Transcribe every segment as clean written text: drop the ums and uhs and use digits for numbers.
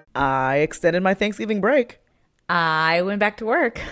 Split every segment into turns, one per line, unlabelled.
I extended my Thanksgiving break.
I went back to work.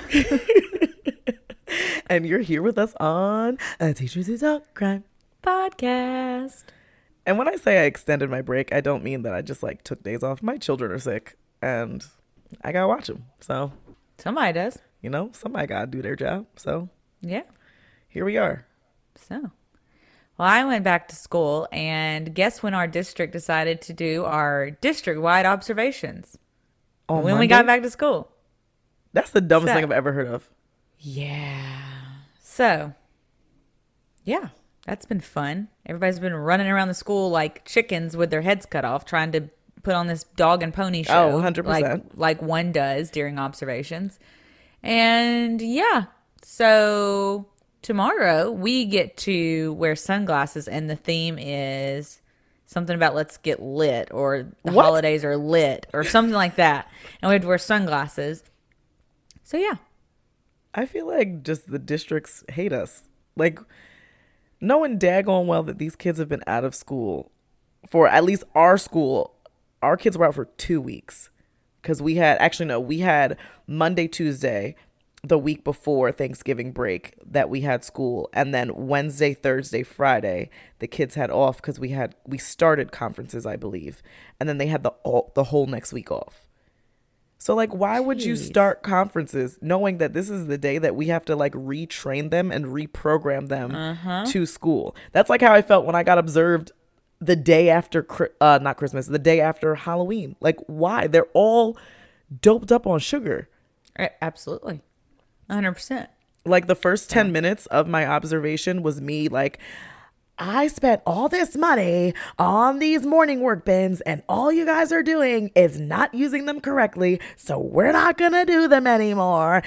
And you're here with us on Teachers Who Talk Crime
Podcast.
And when I say I extended my break, I don't mean that I just like took days off. My children are sick and I gotta watch them. So,
Somebody does.
Somebody gotta do their job. So,
Yeah.
here we are.
So, well, I went back to school, and guess when our district decided to do our district-wide observations?
On
When we
Monday?
got back to school.
That's the dumbest
So-
thing I've ever heard of.
Yeah. So, yeah, that's been fun. Everybody's been running around the school like chickens with their heads cut off, trying to put on this dog and pony show.
100%.
Like one does during observations. And yeah, so tomorrow we get to wear sunglasses, and the theme is something about let's get lit, or the
What?
holidays are lit, or something like that. And we have to wear sunglasses. So yeah.
I feel like just the districts hate us. Like, knowing daggone well that these kids have been out of school for at least our school. Our kids were out for 2 weeks because we had Monday, Tuesday, the week before Thanksgiving break that we had school. And then Wednesday, Thursday, Friday, the kids had off because we started conferences, I believe. And then they had the whole next week off. So, like, why would you
Jeez.
start conferences knowing that this is the day that we have to, like, retrain them and reprogram them to school? That's like how I felt when I got observed the day after, not Christmas, the day after Halloween. Like, why? They're all doped up on sugar.
Absolutely. 100%.
Like, the first 10 minutes of my observation was me, like, I spent all this money on these morning work bins and all you guys are doing is not using them correctly. So we're not going to do them anymore.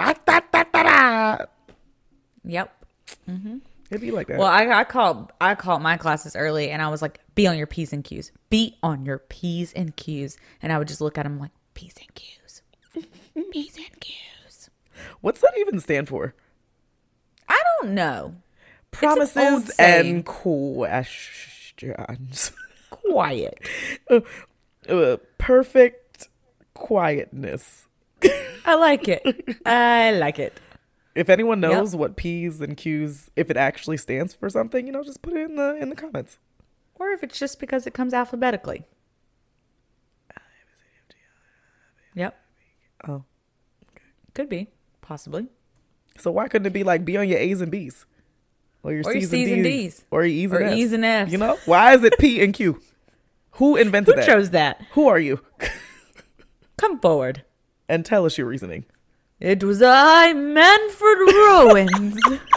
Yep.
It'd be like that.
Well, I called my classes early, and I was like, be on your P's and Q's. Be on your P's and Q's. And I would just look at them like, P's and Q's. P's and Q's.
What's that even stand for?
I don't know. It's an old
Promises
saying.
and questions.
Quiet.
Perfect quietness.
I like it. I like it.
If anyone knows what P's and Q's, if it actually stands for something, just put it in the comments.
Or if it's just because it comes alphabetically. Yep.
Oh.
Could be. Possibly.
So why couldn't it be like be on your A's and B's? Or your C's and D's? Or your E's
Or
and F's?
E's and F's.
Why is it P and Q? Who invented
Who
that?
chose that?
Who are you?
Come forward.
And tell us your reasoning.
It was I, Manfred Rowans.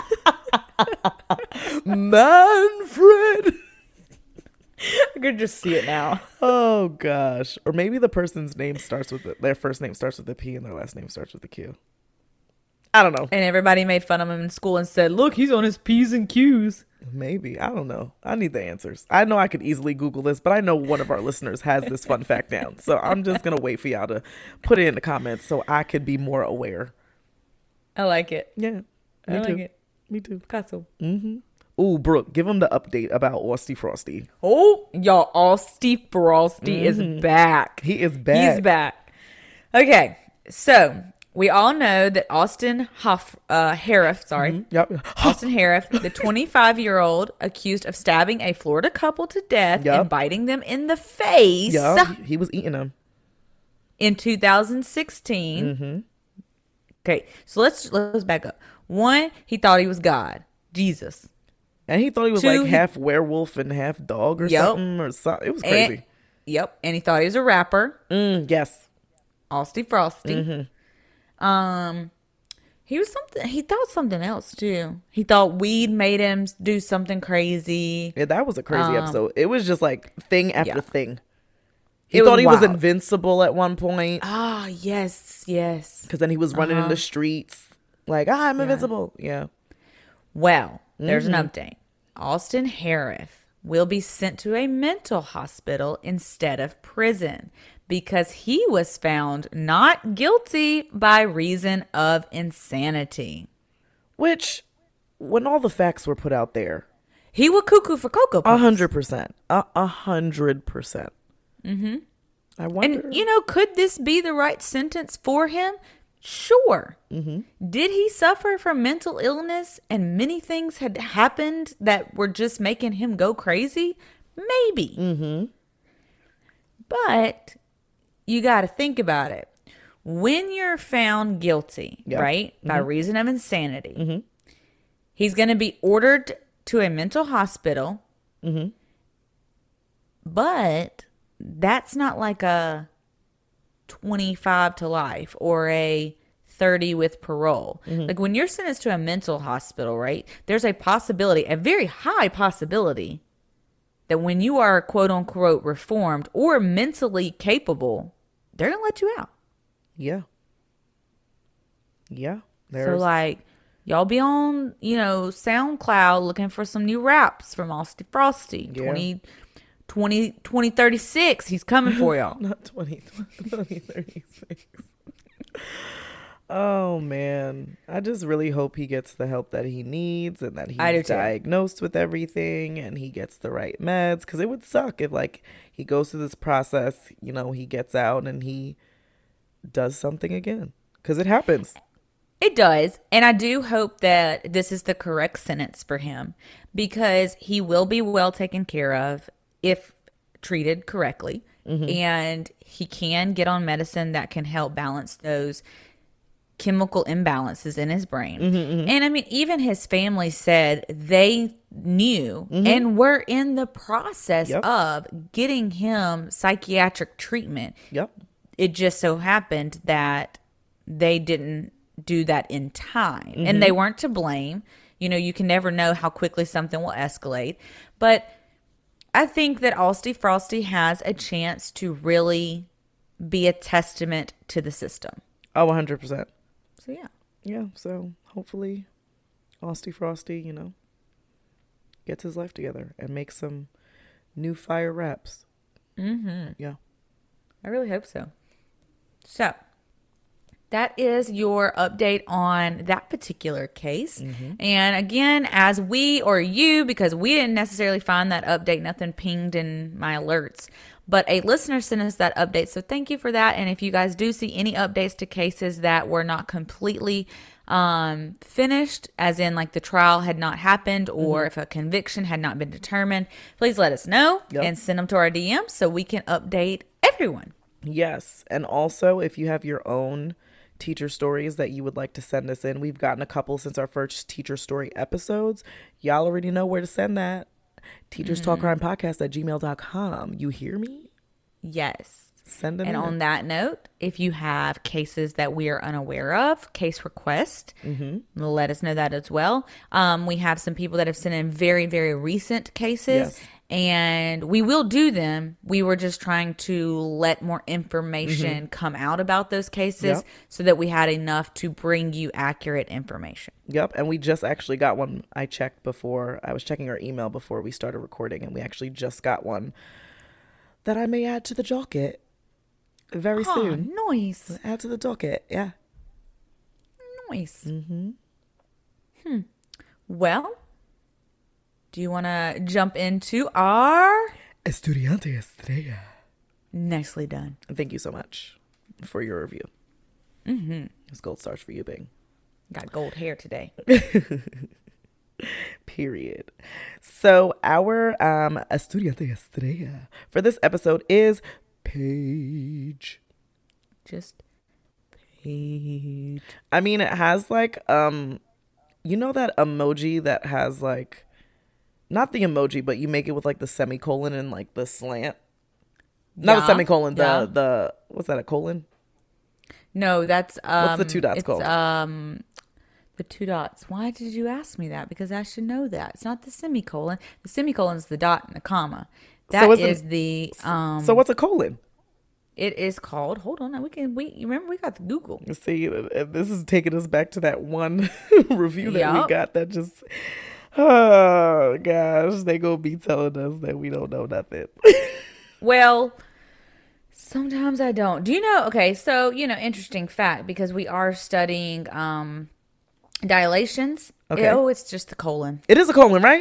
Manfred!
I could just see it now.
Oh, gosh. Or maybe the person's name starts with their first name starts with a P and their last name starts with a Q. I don't know.
And everybody made fun of him in school and said, look, he's on his P's and Q's.
Maybe. I don't know. I need the answers. I know I could easily Google this, but I know one of our listeners has this fun fact down. So I'm just going to wait for y'all to put it in the comments so I could be more aware.
I like it.
Yeah.
I like it.
Me too.
Castle.
Ooh, Brooke, give them the update about Austy Frosty.
Oh, y'all, Austy Frosty is back.
He is back.
He's back. Okay, so we all know that Austin Harif,
Yep.
Austin Harif, the 25-year-old accused of stabbing a Florida couple to death
Yep.
and biting them in the face
Yeah, he was eating them.
in 2016. Okay, so let's back up. One, he thought he was God, Jesus.
And he thought he was
Two,
like half werewolf and half dog or
Yep.
something. It was crazy.
And he thought he was a rapper.
Yes.
Austy Frosty. He was something. He thought something else too. He thought weed made him do something crazy.
Yeah, that was a crazy episode. It was just like thing after
yeah.
thing. He
It
thought
was
he was
wild.
invincible at one point
Ah, yes.
because then he was running in the streets like, I'm invincible. Yeah.
Well, there's an update. Austin Harif will be sent to a mental hospital instead of prison because he was found not guilty by reason of insanity.
Which, when all the facts were put out there,
He was cuckoo for Cocoa Puffs.
100%. 100%. I wonder.
And, could this be the right sentence for him? Sure. Did he suffer from mental illness and many things had happened that were just making him go crazy? Maybe. But you got to think about it. When you're found guilty, right, by reason of insanity, he's going to be ordered to a mental hospital. But that's not like a 25 to life or a 30 with parole. Like when you're sentenced to a mental hospital, right, there's a possibility, a very high possibility, that when you are quote unquote reformed or mentally capable, they're going to let you out.
Yeah.
So like y'all be on, SoundCloud looking for some new raps from Austin Frosty. 2036, he's coming for y'all.
Not 2036. Oh man, I just really hope he gets the help that he needs and that he's diagnosed with everything and he gets the right meds, because it would suck if like he goes through this process, he gets out and he does something again, because it happens.
It does. And I do hope that this is the correct sentence for him, because he will be well taken care of if treated correctly. And he can get on medicine that can help balance those chemical imbalances in his brain. And I mean, even his family said they knew and were in the process of getting him psychiatric treatment. It just so happened that they didn't do that in time. And they weren't to blame. You can never know how quickly something will escalate. But I think that Austin Frosty has a chance to really be a testament to the system.
Oh, 100%.
So, yeah.
Yeah, so hopefully Austin Frosty, gets his life together and makes some new fire raps. Yeah.
I really hope so. So, that is your update on that particular case. And again, as we or you, because we didn't necessarily find that update, nothing pinged in my alerts, but a listener sent us that update. So thank you for that. And if you guys do see any updates to cases that were not completely finished, as in like the trial had not happened or if a conviction had not been determined, please let us know and send them to our DM so we can update everyone.
Yes. And also, if you have your own teacher stories that you would like to send us in, we've gotten a couple since our first teacher story episodes. Y'all already know where to send that. teacherstalkcrimepodcast@gmail.com. You hear me?
Yes.
Send them
in. On that note, if you have cases that we are unaware of, case request, let us know that as well. We have some people that have sent in very, very recent cases. And we will do them. We were just trying to let more information come out about those cases so that we had enough to bring you accurate information.
And we just actually got one. I checked before. I was checking our email before we started recording, and we actually just got one that I may add to the docket very soon.
Nice.
Add to the docket. Yeah.
Nice. Well, do you want to jump into our
Estudiante Estrella?
Nicely done.
Thank you so much for your review. It's gold stars for you, Bing.
Got gold hair today.
Period. So our Estudiante Estrella for this episode is Paige.
Just Paige.
I mean, it has like that emoji that has like, not the emoji, but you make it with like the semicolon and like the slant. Not a semicolon, the what's that, a colon?
No, that's
what's the two dots called?
The two dots. Why did you ask me that? Because I should know that. It's not the semicolon. The semicolon is the dot and the comma. That is the
So what's a colon?
It is called, hold on, you remember we got the Google.
See, this is taking us back to that one review that we got that just, oh gosh, they gonna be telling us that we don't know nothing.
Well, sometimes I don't. Do you know, okay, so, interesting fact, because we are studying dilations.
Okay.
Oh, it's just the colon.
It is a colon, right?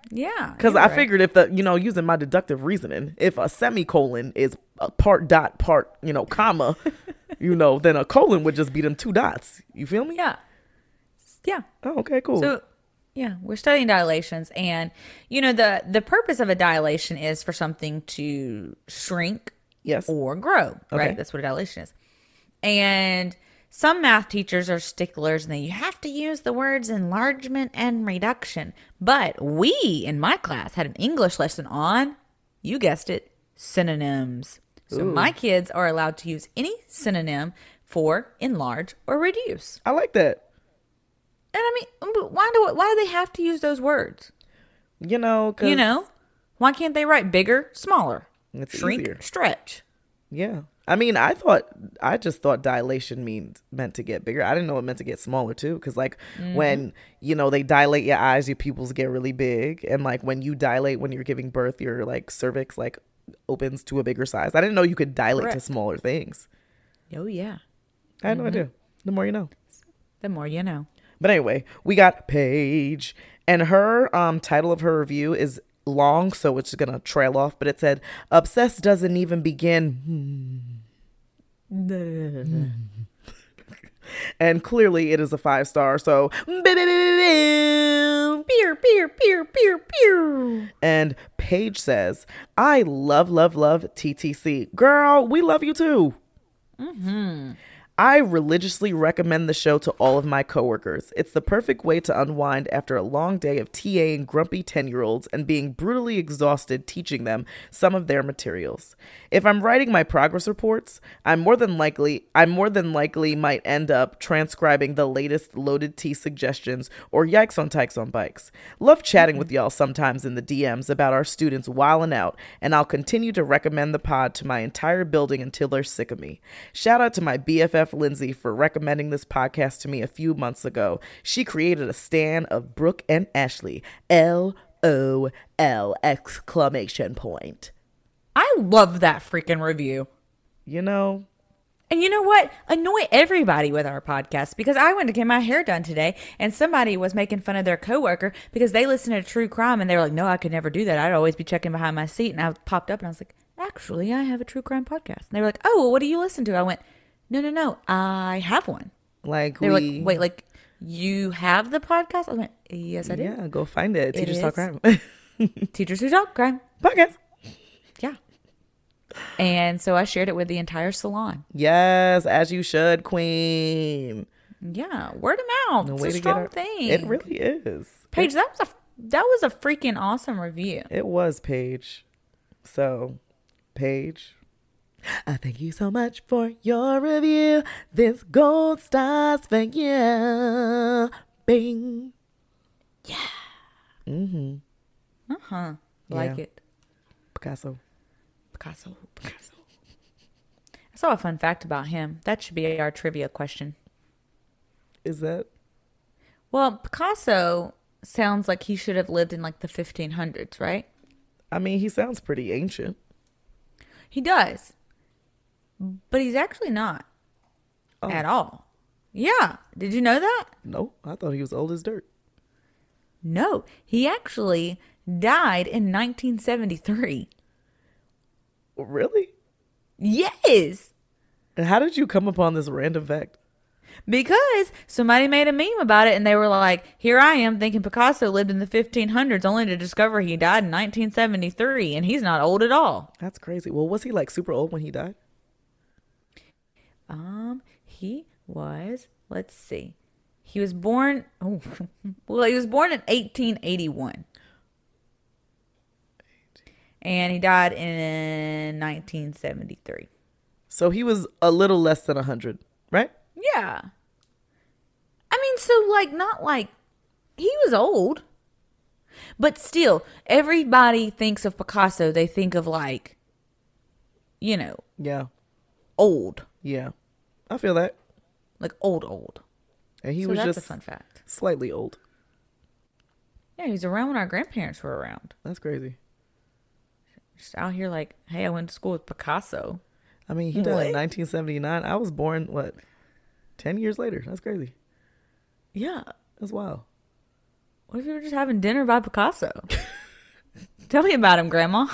Yeah.
Because
you're
I
right.
figured if using my deductive reasoning, if a semicolon is a part dot part, comma, then a colon would just be them two dots. You feel me?
Yeah. Yeah.
Oh, okay, cool.
So, yeah, we're studying dilations, and the purpose of a dilation is for something to shrink
Yes.
or grow,
Okay.
right? That's what a dilation is. And some math teachers are sticklers, and you have to use the words enlargement and reduction. But we, in my class, had an English lesson on, you guessed it, synonyms. So
Ooh.
my kids are allowed to use any synonym for enlarge or reduce.
I like that.
And I mean, why do they have to use those words?
'Cause
Why can't they write bigger, smaller,
it's
shrink,
easier.
stretch?
Yeah. I mean, I just thought dilation meant to get bigger. I didn't know it meant to get smaller too. Because when, they dilate your eyes, your pupils get really big. And when you dilate, when you're giving birth, your cervix opens to a bigger size. I didn't know you could dilate to
Correct.
smaller things.
Oh, yeah.
I had no idea. The more you know.
The more you know.
But anyway, we got Paige, and her title of her review is long, so it's gonna trail off. But it said, "Obsessed doesn't even begin," and clearly it is a 5-star. So,
Pew, pew, pew, pew, pew.
and Paige says, "I love, love, love TTC. Girl, we love you too." I religiously recommend the show to all of my coworkers. It's the perfect way to unwind after a long day of TAing grumpy 10-year-olds and being brutally exhausted teaching them some of their materials. If I'm writing my progress reports, I more than likely might end up transcribing the latest loaded tea suggestions or yikes on tykes on bikes. Love chatting with y'all sometimes in the DMs about our students wilding out, and I'll continue to recommend the pod to my entire building until they're sick of me. Shout out to my BFF Lindsay for recommending this podcast to me a few months ago. She created a stan of Brooke and Ashley. LOL exclamation point.
I love that freaking review. And you know what? Annoy everybody with our podcast, because I went to get my hair done today and somebody was making fun of their coworker because they listen to true crime and they were like, no, I could never do that. I'd always be checking behind my seat. And I popped up and I was like, actually, I have a true crime podcast. And they were like, oh, well, what do you listen to? I went, no, I have one. They were like, wait, you have the podcast? I went, yes, I do.
Yeah, go find it. Teachers Talk Crime.
Teachers Who Talk Crime.
Podcast.
Yeah. And so I shared it with the entire salon.
Yes, as you should, queen.
Yeah, word of mouth.
No
It's
way
a
to
strong
get
thing.
It really is.
Paige, that was a freaking awesome review.
It was, Paige. So, Paige, I thank you so much for your review. This gold stars for you. Bing.
Yeah.
Mm-hmm.
Like
Yeah.
it.
Picasso.
Picasso. I saw a fun fact about him. That should be our trivia question.
Is that?
Well, Picasso sounds like he should have lived in the 1500s, right?
I mean, he sounds pretty ancient.
He does. But he's actually not at all. Yeah. Did you know that?
No, I thought he was old as dirt.
No. He actually died in 1973.
Really?
Yes.
And how did you come upon this random fact?
Because somebody made a meme about it and they were like, here I am thinking Picasso lived in the 1500s only to discover he died in 1973 and he's not old at all.
That's crazy. Well, was he super old when he died?
He was, let's see. He was born, he was born in 1881. And he died in 1973.
So he was a little less than 100, right?
Yeah. I mean, so not he was old. But still, everybody thinks of Picasso. They think of
Yeah.
old.
Yeah. I feel that.
Old.
And he
So
was
that's
just
a fun fact.
slightly old.
Yeah, he was around when our grandparents were around.
That's crazy.
Just out here hey, I went to school with Picasso.
I mean, he died in
What?
1979. I was born, 10 years later? That's crazy.
Yeah.
That's wild.
What if you were just having dinner by Picasso? Tell me about him, Grandma.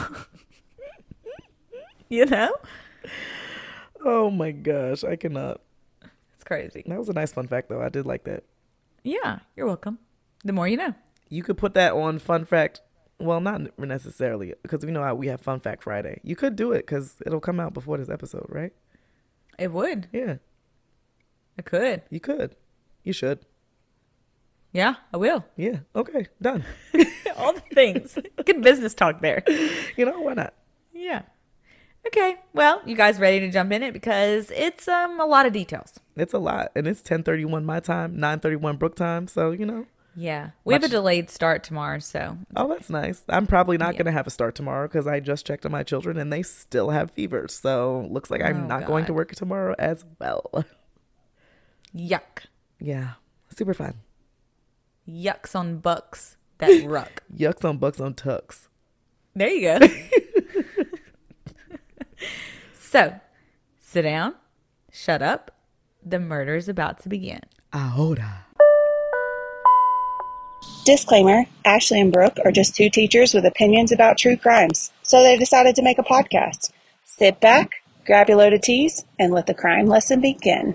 You know?
Oh my gosh, I cannot.
It's crazy.
That was a nice fun fact, though. I did like that.
Yeah, you're welcome. The more you know.
You could put that on Fun Fact. Well, not necessarily, because we know how we have Fun Fact Friday. You could do it because it'll come out before this episode, right?
It would.
Yeah,
I could.
you could. You should.
Yeah, I will.
Yeah. Okay. Done.
All the things. Good business talk there.
You know, why not?
Yeah. Okay. Well, you guys ready to jump in it? Because it's a lot of details.
It's a lot. And it's 10:31 my time, 9:31 Brook time. So, you know.
Yeah. We have a delayed start tomorrow, so.
Oh, that's nice. I'm probably not going to have a start tomorrow because I just checked on my children and they still have fevers. So looks like I'm not going to work tomorrow as well.
Yuck.
Yeah. Super fun.
Yucks on bucks that ruck.
Yucks on bucks on tucks.
There you go. So, sit down, shut up. The murder is about to begin.
Ahora.
Disclaimer, Ashley and Brooke are just two teachers with opinions about true crimes, so they decided to make a podcast. Sit back, grab your load of teas, and let the crime lesson begin.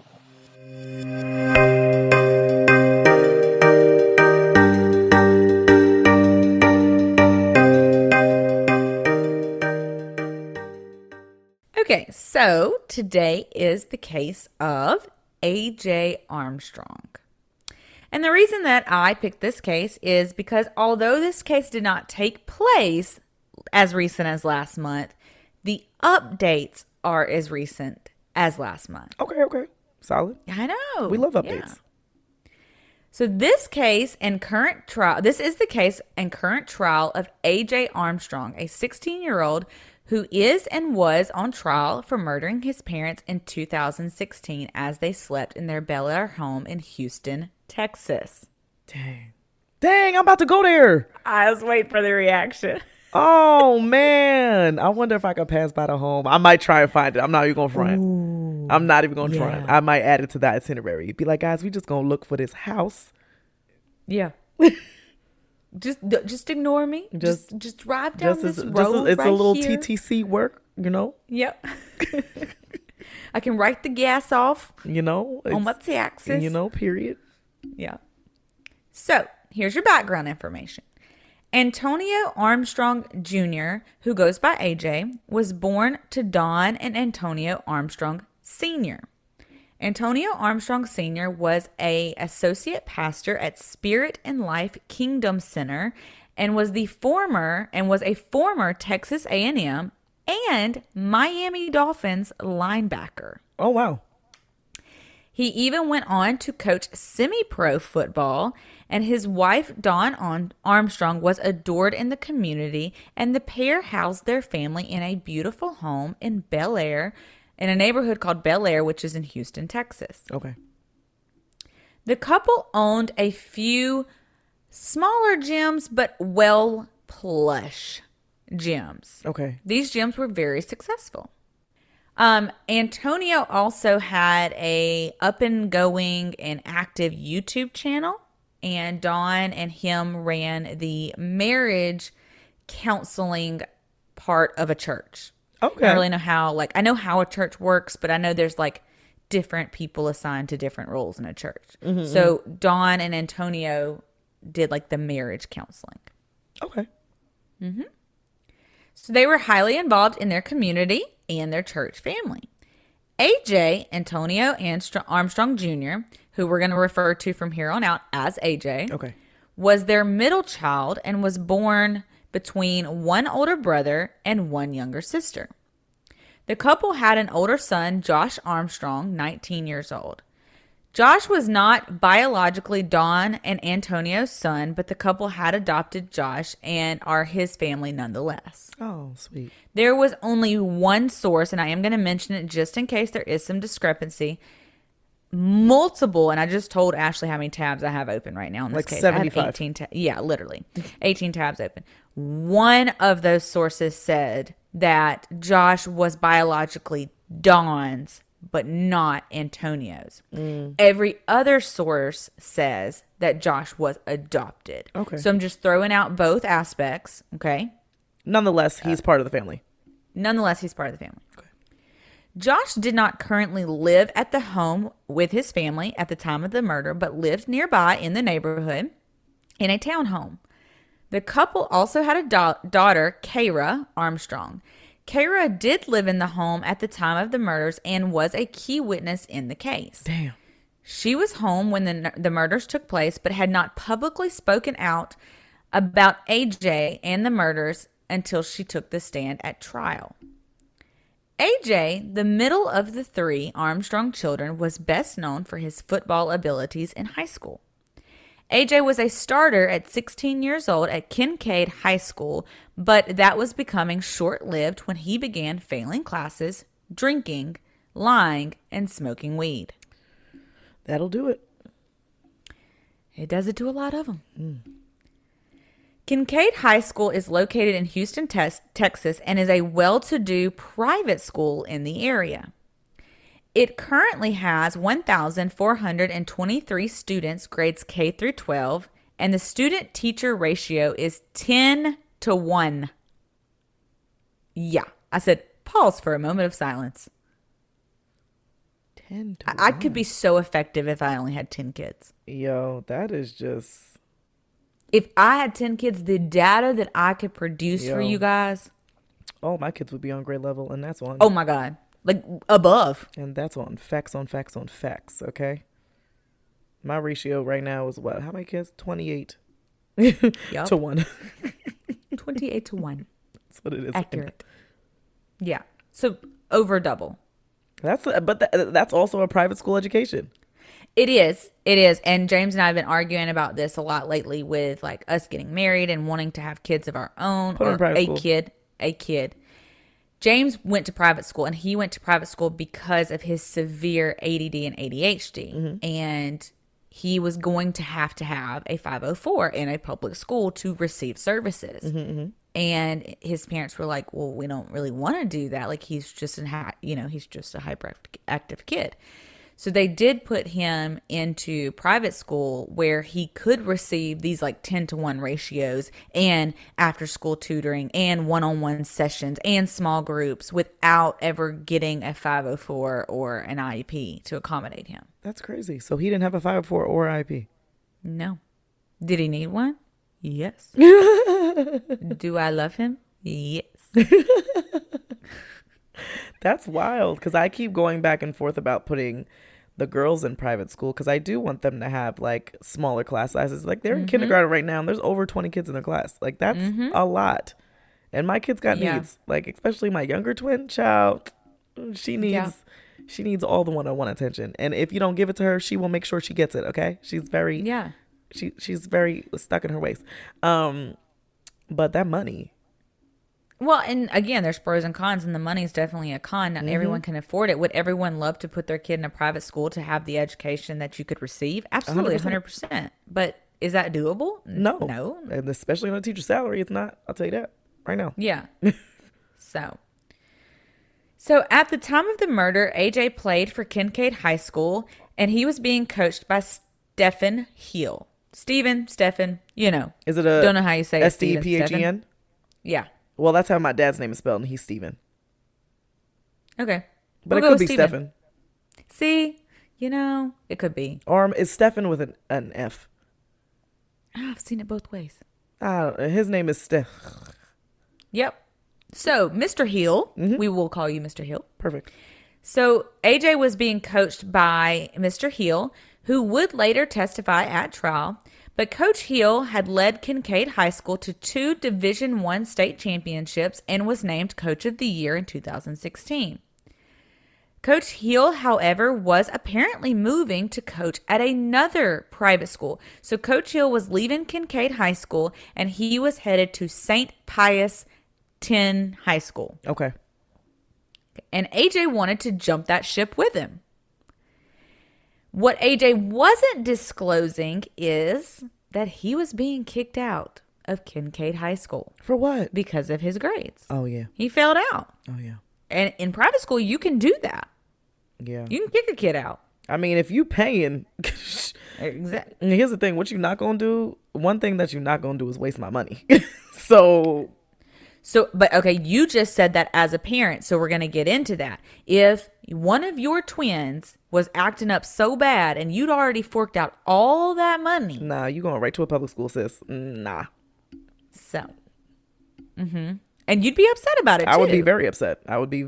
Okay, so today is the case of A.J. Armstrong. And the reason that I picked this case is because although this case did not take place as recent as last month, the updates are as recent as last month.
Okay. Solid.
I know.
We love updates.
Yeah. So this case and current trial, this is the case and current trial of A.J. Armstrong, a 16-year-old who is and was on trial for murdering his parents in 2016 as they slept in their Bel Air home in Houston, Texas.
Dang, I'm about to go there.
I was waiting for the reaction.
Oh, man. I wonder if I could pass by the home. I might try and find it. I'm not even going to front.
Ooh,
I'm not even going to
yeah.
try. I might add it to the itinerary. Be like, guys, we just going to look for this house.
Yeah. Just ignore me. Just drive down this road.
It's
right
a little
here.
TTC work, you know?
Yep. I can write the gas off,
You know?
on my taxes.
You know, period.
Yeah. So, here's your background information. Antonio Armstrong Jr., who goes by AJ, was born to Don and Antonio Armstrong Sr. Antonio Armstrong Sr. was an associate pastor at Spirit and Life Kingdom Center and was a former Texas A&M and Miami Dolphins linebacker.
Oh, wow.
He even went on to coach semi-pro football, and his wife, Dawn Armstrong, was adored in the community, and the pair housed their family in a beautiful home in Bel Air, in a neighborhood called Bel Air, which is in Houston, Texas.
Okay.
The couple owned a few smaller gyms, but plush gyms.
Okay.
These gyms were very successful. Antonio also had a up and going and active YouTube channel, and Dawn and him ran the marriage counseling part of a church.
Okay.
I don't really know how, I know how a church works, but I know there's different people assigned to different roles in a church. Mm-hmm. So Dawn and Antonio did the marriage counseling.
Okay.
Mm-hmm. So they were highly involved in their community and their church family. AJ, Antonio Armstrong Jr., who we're going to refer to from here on out as AJ,
Okay.
was their middle child and was born between one older brother and one younger sister. The couple had an older son, Josh Armstrong, 19 years old. Josh was not biologically Dawn and Antonio's son, but the couple had adopted Josh and are his family nonetheless.
Oh, sweet.
There was only one source, and I am going to mention it just in case there is some discrepancy. Multiple, and I just told Ashley how many tabs I have open right now in this case.
75.
I have 18 tabs. Yeah, literally. 18 tabs open. One of those sources said that Josh was biologically Dawn's but not Antonio's. Every other source says that Josh was adopted.
Okay.
So I'm just throwing out both aspects, okay?
Nonetheless, he's part of the family.
Nonetheless, he's part of the family. Okay. Josh did not currently live at the home with his family at the time of the murder, but lived nearby in the neighborhood in a townhome. The couple also had a daughter, Kara Armstrong. Kara did live in the home at the time of the murders and was a key witness in the case.
Damn.
She was home when the murders took place, but had not publicly spoken out about AJ and the murders until she took the stand at trial. AJ, the middle of the three Armstrong children, was best known for his football abilities in high school. AJ was a starter at 16 years old at Kincaid High School, but that was becoming short-lived when he began failing classes, drinking, lying, and smoking weed.
That'll do it.
It does it to a lot of them. Kincaid High School is located in Houston, Texas, and is a well-to-do private school in the area. It currently has 1,423 students, grades K through 12, and the student-teacher ratio is 10 to 1. Yeah, I said pause for a moment of silence.
10 to
I could be so effective if I only had 10 kids.
Yo, that is just...
If I had 10 kids, the data that I could produce for
Yo.
you guys,
All my kids would be on grade level, and that's on...
oh my God, like above.
And that's on facts on facts on facts, okay? My ratio right now is what? How many kids? 28
Yup.
to 1.
28 to 1.
That's what it is.
Accurate. Yeah. So over double.
That's also a private school education.
It is. It is. And James and I have been arguing about this a lot lately with like us getting married and wanting to have kids of our own.
Put 'em in
or
private
a
school.
kid. James went to private school, and he went to private school because of his severe ADD and ADHD.
Mm-hmm.
And he was going to have a 504 in a public school to receive services.
Mm-hmm.
And his parents were like, well, we don't really want to do that. Like, he's just he's just a hyperactive kid. So they did put him into private school where he could receive these like 10 to 1 ratios and after school tutoring and one-on-one sessions and small groups without ever getting a 504 or an IEP to accommodate him.
That's crazy. So he didn't have a 504 or IP.
No. Did he need one? Yes. Do I love him? Yes.
That's wild, because I keep going back and forth about putting the girls in private school, because I do want them to have like smaller class sizes. Like they're in kindergarten right now and there's over 20 kids in their class. Like that's a lot. And my kids got needs, like especially my younger twin child. She needs all the one-on-one attention. And if you don't give it to her, she will make sure she gets it. Okay. She's very she's very stuck in her ways. But that money.
Well, and again, there's pros and cons, and the money's definitely a con. Not everyone can afford it. Would everyone love to put their kid in a private school to have the education that you could receive? Absolutely, 100%. But is that doable?
No. And especially on a teacher's salary, it's not. I'll tell you that right now.
Yeah. So at the time of the murder, AJ played for Kincaid High School, and he was being coached by Stephen Hill. Stephen, you know.
Is it a
don't know how you say it,
STEPHEN?
Yeah.
Well, that's how my dad's name is spelled, and he's Steven.
Okay.
But
We'll
it
go
could be
with Steven.
Stephen.
See, it could be.
Or is Stephen with an F?
I've seen it both ways.
His name is Steph.
Yep. So, Mr. Hill, we will call you Mr. Hill.
Perfect.
So, AJ was being coached by Mr. Hill, who would later testify at trial. But Coach Hill had led Kincaid High School to 2 Division I state championships and was named Coach of the Year in 2016. Coach Hill, however, was apparently moving to coach at another private school. So Coach Hill was leaving Kincaid High School, and he was headed to St. Pius X High School.
Okay.
And AJ wanted to jump that ship with him. What AJ wasn't disclosing is that he was being kicked out of Kincaid High School.
For what?
Because of his grades.
Oh, yeah.
He failed out.
Oh, yeah.
And in private school, you can do that.
Yeah.
You can kick a kid out.
I mean, if you paying,
Exactly.
here's the thing. What you not going to do, one thing that you're not going to do is waste my money. So,
But okay, you just said that as a parent, so we're going to get into that. If one of your twins was acting up so bad and you'd already forked out all that money.
nah, you going right to a public school, sis. Nah.
So, and you'd be upset about it too.
I would be very upset.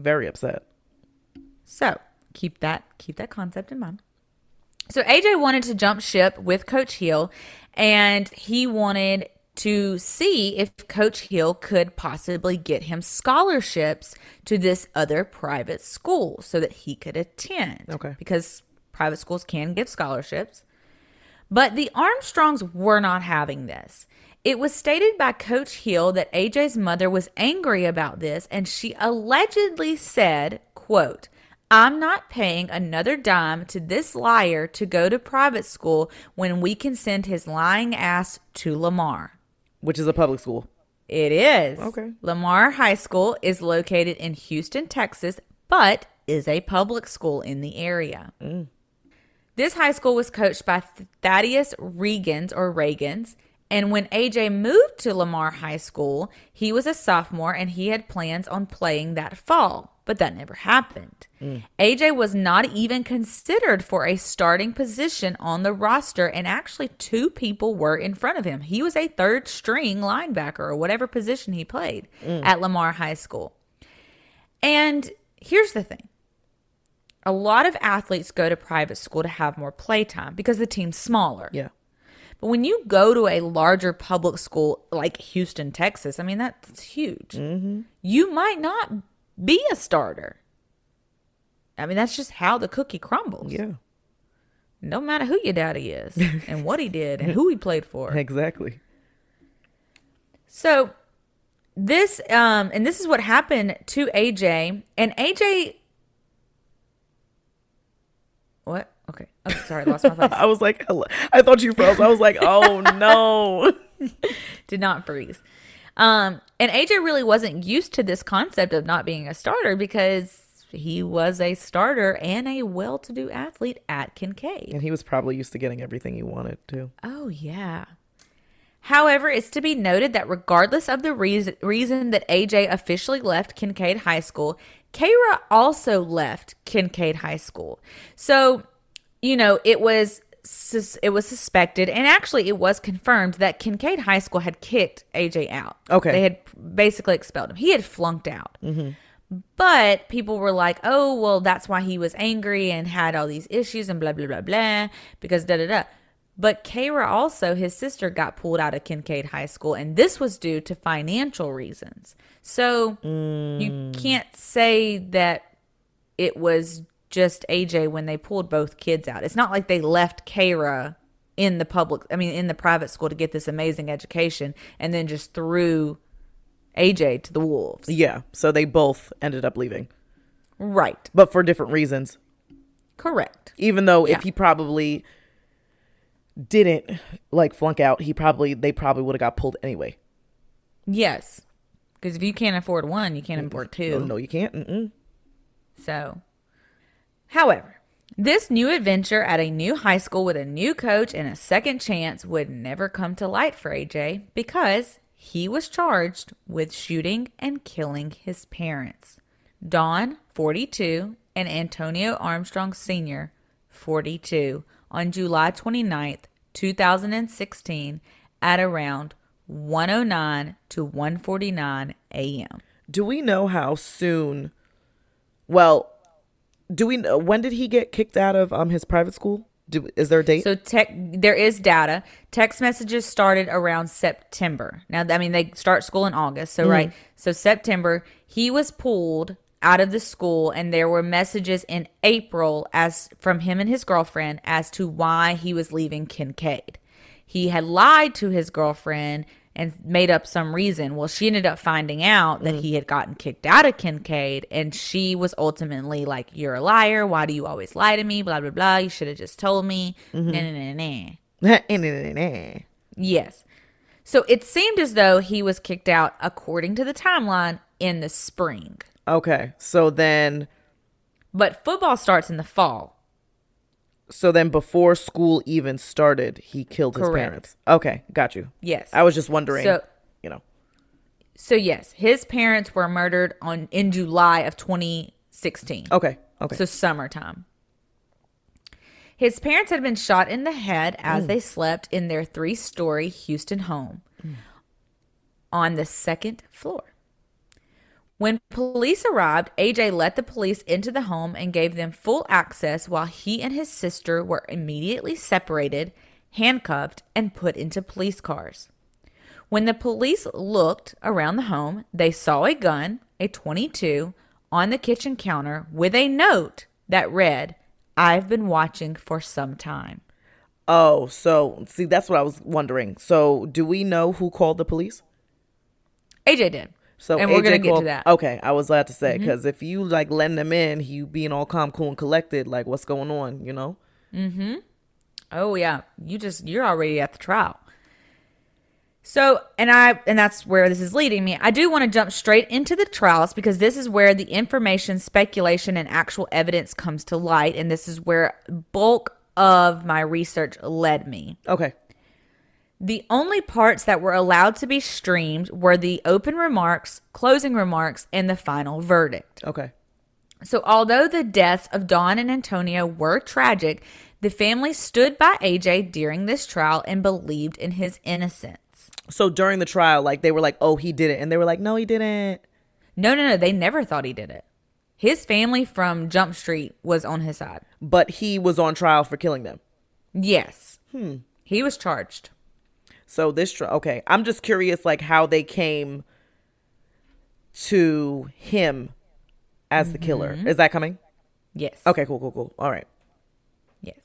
So keep that concept in mind. So AJ wanted to jump ship with Coach Hill, and he wanted to see if Coach Hill could possibly get him scholarships to this other private school so that he could attend.
Okay.
Because private schools can give scholarships. But the Armstrongs were not having this. It was stated by Coach Hill that AJ's mother was angry about this, and she allegedly said, quote, "I'm not paying another dime to this liar to go to private school when we can send his lying ass to Lamar."
Which is a public school.
It is.
Okay.
Lamar High School is located in Houston, Texas, but is a public school in the area. This high school was coached by Thaddeus Reagans, and when AJ moved to Lamar High School, he was a sophomore and he had plans on playing that fall, but that never happened. AJ was not even considered for a starting position on the roster, and actually 2 people were in front of him. He was a third string linebacker or whatever position he played at Lamar High School. And here's the thing. A lot of athletes go to private school to have more playtime because the team's smaller.
Yeah.
But when you go to a larger public school like Houston, Texas, I mean, that's huge. You might not be a starter. I mean, that's just how the cookie crumbles.
Yeah.
No matter who your daddy is and what he did and who he played for.
Exactly.
So this, and this is what happened to AJ. And AJ, what? Okay. Oh, sorry, I lost my place.
I was like, hello. I thought you froze. I was like, oh no.
Did not freeze. And AJ really wasn't used to this concept of not being a starter because he was a starter and a well-to-do athlete at Kincaid.
And he was probably used to getting everything he wanted too.
Oh, yeah. However, it's to be noted that regardless of the reason that AJ officially left Kincaid High School, Kara also left Kincaid High School. So, it was suspected, and actually it was confirmed that Kincaid High School had kicked AJ out.
Okay.
They had basically expelled him. He had flunked out. But people were like, oh, well, that's why he was angry and had all these issues and blah, blah, blah, blah, because da-da-da. But Kara also, his sister, got pulled out of Kincaid High School, and this was due to financial reasons. So you can't say that it was just AJ when they pulled both kids out. It's not like they left Kara in the private school to get this amazing education and then just threw AJ to the wolves.
Yeah. So they both ended up leaving.
Right.
But for different reasons.
Correct.
Even though
Yeah.
if he probably didn't flunk out, they probably would have got pulled anyway.
Yes. Because if you can't afford one, you can't afford two.
No, you can't.
So, however, this new adventure at a new high school with a new coach and a second chance would never come to light for AJ because he was charged with shooting and killing his parents, Dawn, 42, and Antonio Armstrong Sr., 42, on July 29th, 2016 at around 1:09 to 1:49 a.m.
Do we know how soon? Well, do we know when did he get kicked out of his private school? Is there a date?
So there is data. Text messages started around September. Now, I mean, they start school in August. So, right. So September, he was pulled out of the school, and there were messages in April from him and his girlfriend as to why he was leaving Kincaid. He had lied to his girlfriend and made up some reason. Well, she ended up finding out that he had gotten kicked out of Kincaid, and she was ultimately like, "You're a liar. Why do you always lie to me? Blah, blah, blah. You should have just told me." Yes. So it seemed as though he was kicked out, according to the timeline, in the spring.
Okay. So then.
But football starts in the fall.
So then before school even started, he killed his
Correct.
parents. Okay, got you.
Yes.
I was just wondering,
So,
you know.
so yes, his parents were murdered in July of 2016.
Okay.
So summertime. His parents had been shot in the head as they slept in their 3-story Houston home on the 2nd floor. When police arrived, AJ let the police into the home and gave them full access while he and his sister were immediately separated, handcuffed, and put into police cars. When the police looked around the home, they saw a gun, a .22, on the kitchen counter with a note that read, "I've been watching for some time."
Oh, so see, that's what I was wondering. So do we know who called the police?
AJ did.
So
And we're
AJ
going to get to
called-
that.
Okay, I was glad to say, because if you like letting them in, you being all calm, cool, and collected, like what's going on, you know?
Oh yeah, you're already at the trial. So, and that's where this is leading me. I do want to jump straight into the trials because this is where the information, speculation, and actual evidence comes to light, and this is where bulk of my research led me.
Okay.
The only parts that were allowed to be streamed were the open remarks, closing remarks, and the final verdict.
Okay.
So although the deaths of Dawn and Antonio were tragic, the family stood by AJ during this trial and believed in his innocence.
So during the trial, like they were like, "Oh, he did it," and they were like, "No, he didn't."
No. They never thought he did it. His family from Jump Street was on his side.
But he was on trial for killing them.
Yes. He was charged.
So this okay, I'm just curious, like how they came to him as the killer. Is that coming?
Yes.
Okay, cool. All right.
Yes.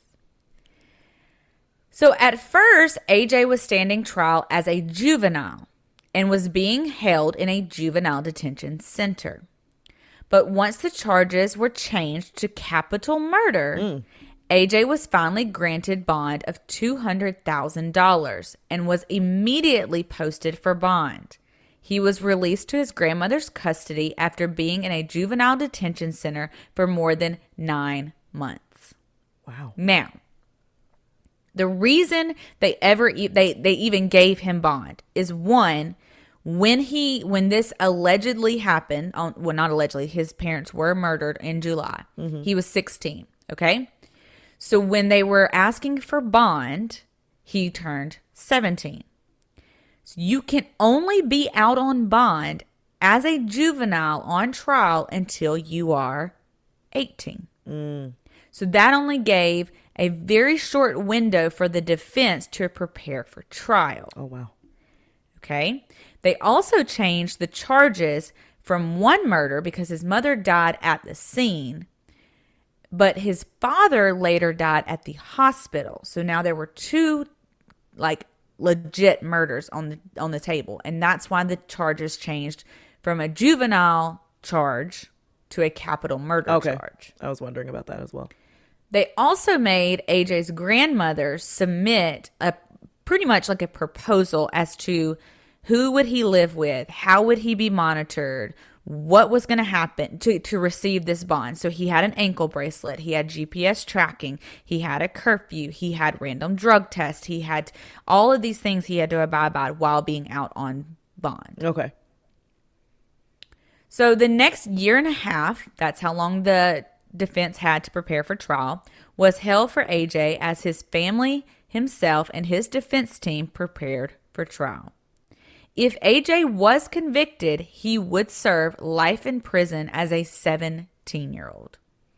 So at first, AJ was standing trial as a juvenile and was being held in a juvenile detention center. But once the charges were changed to capital murder, AJ was finally granted bond of $200,000 and was immediately posted for bond. He was released to his grandmother's custody after being in a juvenile detention center for more than 9 months.
Wow.
Now, the reason they even gave him bond is one, when this allegedly happened, well, not allegedly, his parents were murdered in July. He was 16. Okay. So when they were asking for bond, he turned 17. So you can only be out on bond as a juvenile on trial until you are 18. So that only gave a very short window for the defense to prepare for trial.
Oh, wow.
Okay. They also changed the charges from one murder because his mother died at the scene, but his father later died at the hospital. So now there were 2 like legit murders on the table, and that's why the charges changed from a juvenile charge to a capital murder charge.
I was wondering about that as well.
They also made AJ's grandmother submit a pretty much like a proposal as to who would he live with, how would he be monitored, what was going to happen to receive this bond. So he had an ankle bracelet, he had GPS tracking, he had a curfew, he had random drug tests, he had all of these things he had to abide by while being out on bond.
Okay.
So the next year and a half, that's how long the defense had to prepare for trial, was hell for AJ as his family, himself, and his defense team prepared for trial. If AJ was convicted, he would serve life in prison as a 17-year-old.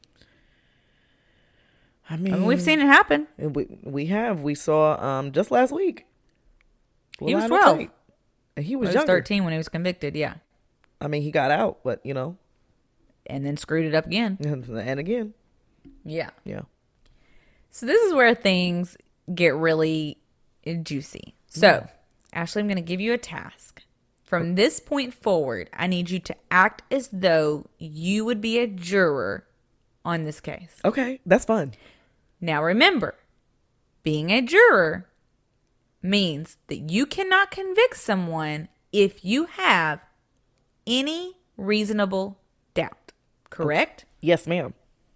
I mean,
We've seen it happen.
We saw just last week.
He was
Lionel
12.
Tate. And he
He
was
was
younger.
13 when he was convicted, yeah.
I mean, he got out, but you know,
And then screwed it up again.
and again,
Yeah.
yeah.
So this is where things get really juicy. So, Ashley, I'm going to give you a task. From this point forward, I need you to act as though you would be a juror on this case.
Okay, that's fun.
Now remember, being a juror means that you cannot convict someone if you have any reasonable doubt. Correct?
Yes, ma'am.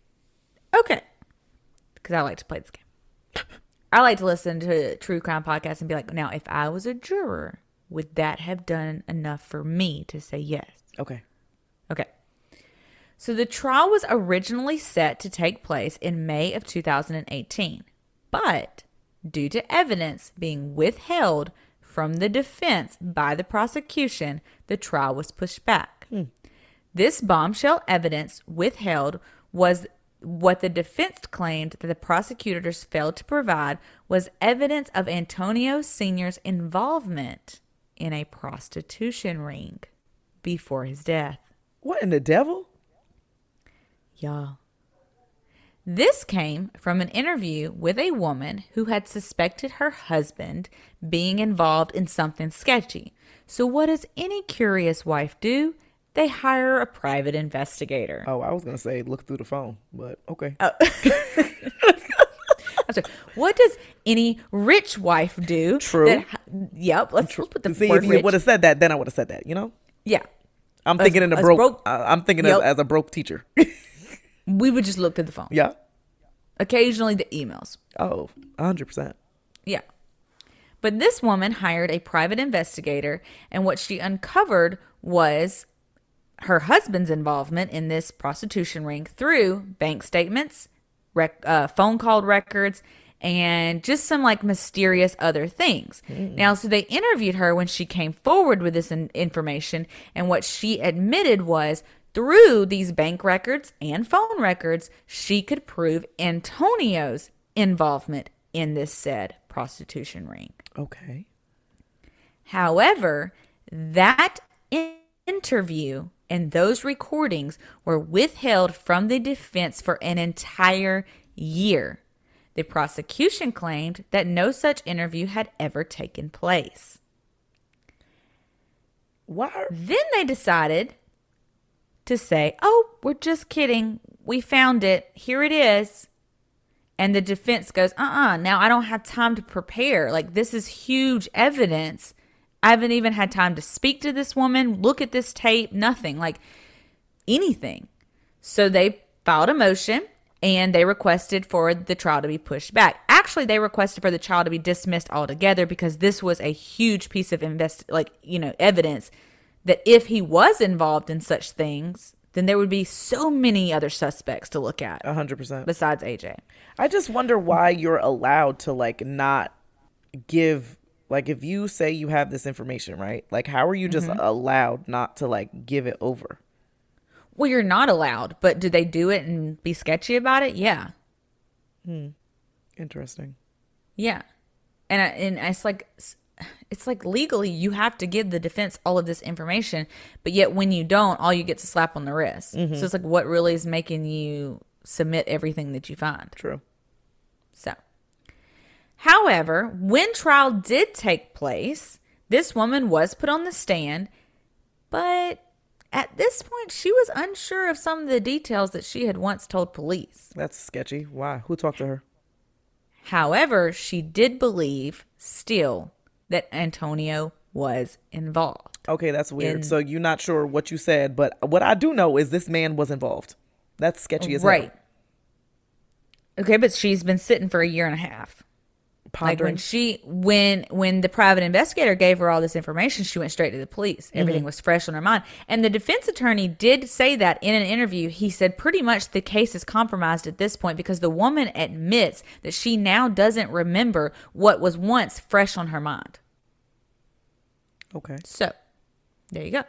Okay. Because I like to play this game. I like to listen to true crime podcasts and be like, now, if I was a juror, would that have done enough for me to say yes?
Okay.
Okay. So the trial was originally set to take place in May of 2018, but due to evidence being withheld from the defense by the prosecution, the trial was pushed back. This bombshell evidence withheld was what the defense claimed that the prosecutors failed to provide was evidence of Antonio Sr.'s involvement in a prostitution ring before his death.
What in the devil?
Y'all. This came from an interview with a woman who had suspected her husband being involved in something sketchy. So what does any curious wife do? They hire a private investigator.
Oh, I was going to say look through the phone, but okay.
I'm sorry, what does any rich wife do?
True.
Yep. Let's put the
See,
word
if you
rich.
would have said that, then I would have said that, you know?
Yeah.
I'm thinking in a broke. I'm thinking
Yep.
as a broke teacher.
We would just look through the phone.
Yeah.
Occasionally the emails.
Oh, 100%.
Yeah. But this woman hired a private investigator, and what she uncovered was her husband's involvement in this prostitution ring through bank statements, phone call records, and just some like mysterious other things. Now, so they interviewed her when she came forward with this information, and what she admitted was through these bank records and phone records, she could prove Antonio's involvement in this said prostitution ring.
Okay.
However, that interview and those recordings were withheld from the defense for an entire year. The prosecution claimed that no such interview had ever taken place.
Why?
Then they decided to say, oh, we're just kidding. We found it. Here it is. And the defense goes, now I don't have time to prepare. Like, this is huge evidence. I haven't even had time to speak to this woman, look at this tape, nothing, like anything. So they filed a motion and they requested for the trial to be pushed back. Actually, they requested for the trial to be dismissed altogether because this was a huge piece of evidence that if he was involved in such things, then there would be so many other suspects to look at.
100%.
Besides AJ.
I just wonder why you're allowed to like not give, like if you say you have this information, right? Like how are you just allowed not to like give it over?
Well, you're not allowed, but do they do it and be sketchy about it? Yeah.
Interesting.
Yeah. And it's like legally you have to give the defense all of this information, but yet when you don't, all you get is a slap on the wrist. So it's like, what really is making you submit everything that you find?
True.
So, however, when trial did take place, this woman was put on the stand, but at this point, she was unsure of some of the details that she had once told police.
That's sketchy. Why? Who talked to her?
However, she did believe still that Antonio was involved.
Okay, that's weird. So you're not sure what you said, but what I do know is this man was involved. That's sketchy as hell.
Right. Okay, but she's been sitting for a year and a half.
Pondering.
Like when the private investigator gave her all this information, she went straight to the police. Everything was fresh on her mind. And the defense attorney did say that in an interview. He said pretty much the case is compromised at this point because the woman admits that she now doesn't remember what was once fresh on her mind.
Okay.
So, there you go.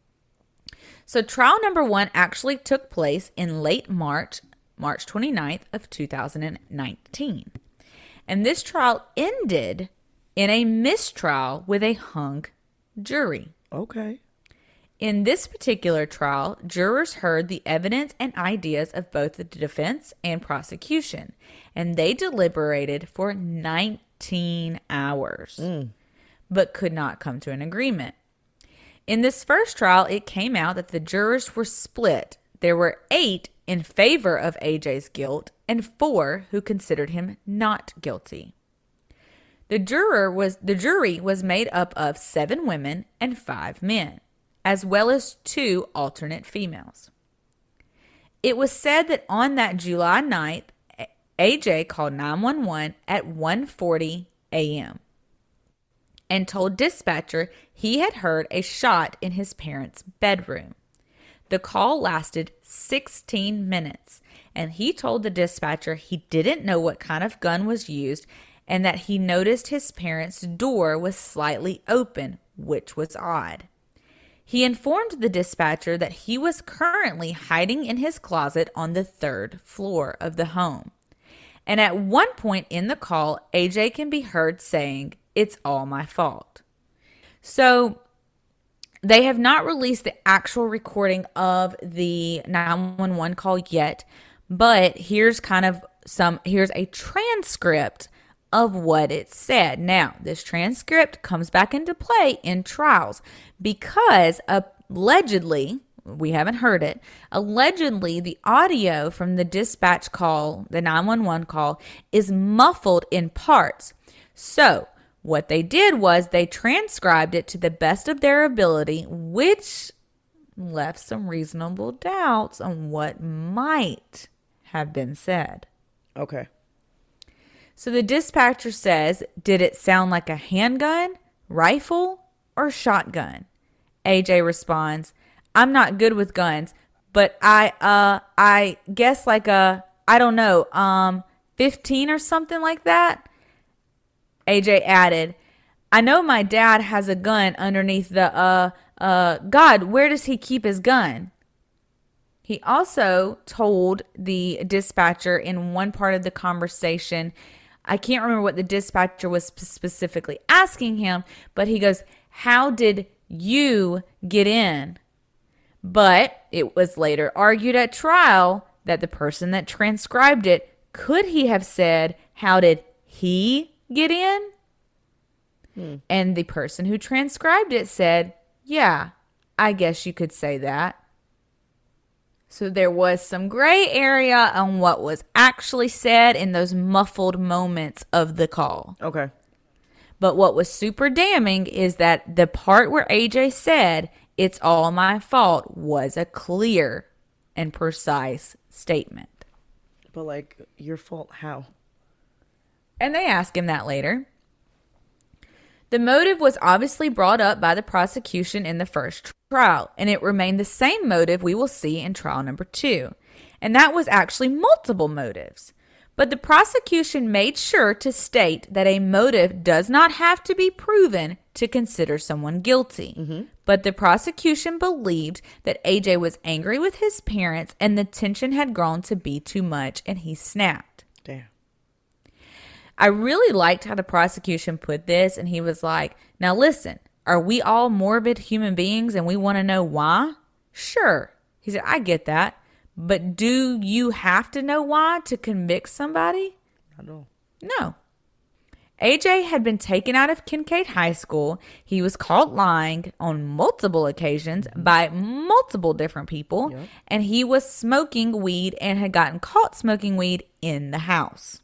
So, trial number 1 actually took place in late March 29th of 2019. And this trial ended in a mistrial with a hung jury.
Okay.
In this particular trial, jurors heard the evidence and ideas of both the defense and prosecution, and they deliberated for 19 hours, but could not come to an agreement. In this first trial, it came out that the jurors were split. There were 8 in favor of AJ's guilt and 4 who considered him not guilty. The jury was made up of 7 women and 5 men, as well as 2 alternate females. It was said that on that July 9th, AJ called 911 at 1:40 a.m. and told dispatcher he had heard a shot in his parents' bedroom. The call lasted 16 minutes, and he told the dispatcher he didn't know what kind of gun was used and that he noticed his parents' door was slightly open, which was odd. He informed the dispatcher that he was currently hiding in his closet on the 3rd floor of the home. And at one point in the call, AJ can be heard saying, "It's all my fault." So they have not released the actual recording of the 911 call yet, but here's a transcript of what it said. Now, this transcript comes back into play in trials because allegedly, we haven't heard it, allegedly the audio from the dispatch call, the 911 call, is muffled in parts. So what they did was they transcribed it to the best of their ability, which left some reasonable doubts on what might have been said.
Okay.
So the dispatcher says, "Did it sound like a handgun, rifle, or shotgun?" AJ responds, "I'm not good with guns, but I guess like I don't know, 15 or something like that." AJ added, "I know my dad has a gun underneath the, God, where does he keep his gun?" He also told the dispatcher in one part of the conversation, I can't remember what the dispatcher was specifically asking him, but he goes, "How did you get in?" But it was later argued at trial that the person that transcribed it, could he have said, "How did he get in?" And the person who transcribed it said, "Yeah, I guess you could say that." So there was some gray area on what was actually said in those muffled moments of the call.
Okay.
But what was super damning is that the part where AJ said, "It's all my fault," was a clear and precise statement.
But like, your fault how?
And they asked him that later. The motive was obviously brought up by the prosecution in the first trial, and it remained the same motive we will see in trial number 2. And that was actually multiple motives. But the prosecution made sure to state that a motive does not have to be proven to consider someone guilty. But the prosecution believed that AJ was angry with his parents and the tension had grown to be too much and he snapped.
Damn.
I really liked how the prosecution put this, and he was like, "Now listen, are we all morbid human beings and we want to know why?" Sure. He said, "I get that. But do you have to know why to convict somebody?"
I know.
No. AJ had been taken out of Kincaid High School. He was caught lying on multiple occasions by multiple different people.
Yep.
And he was smoking weed and had gotten caught smoking weed in the house.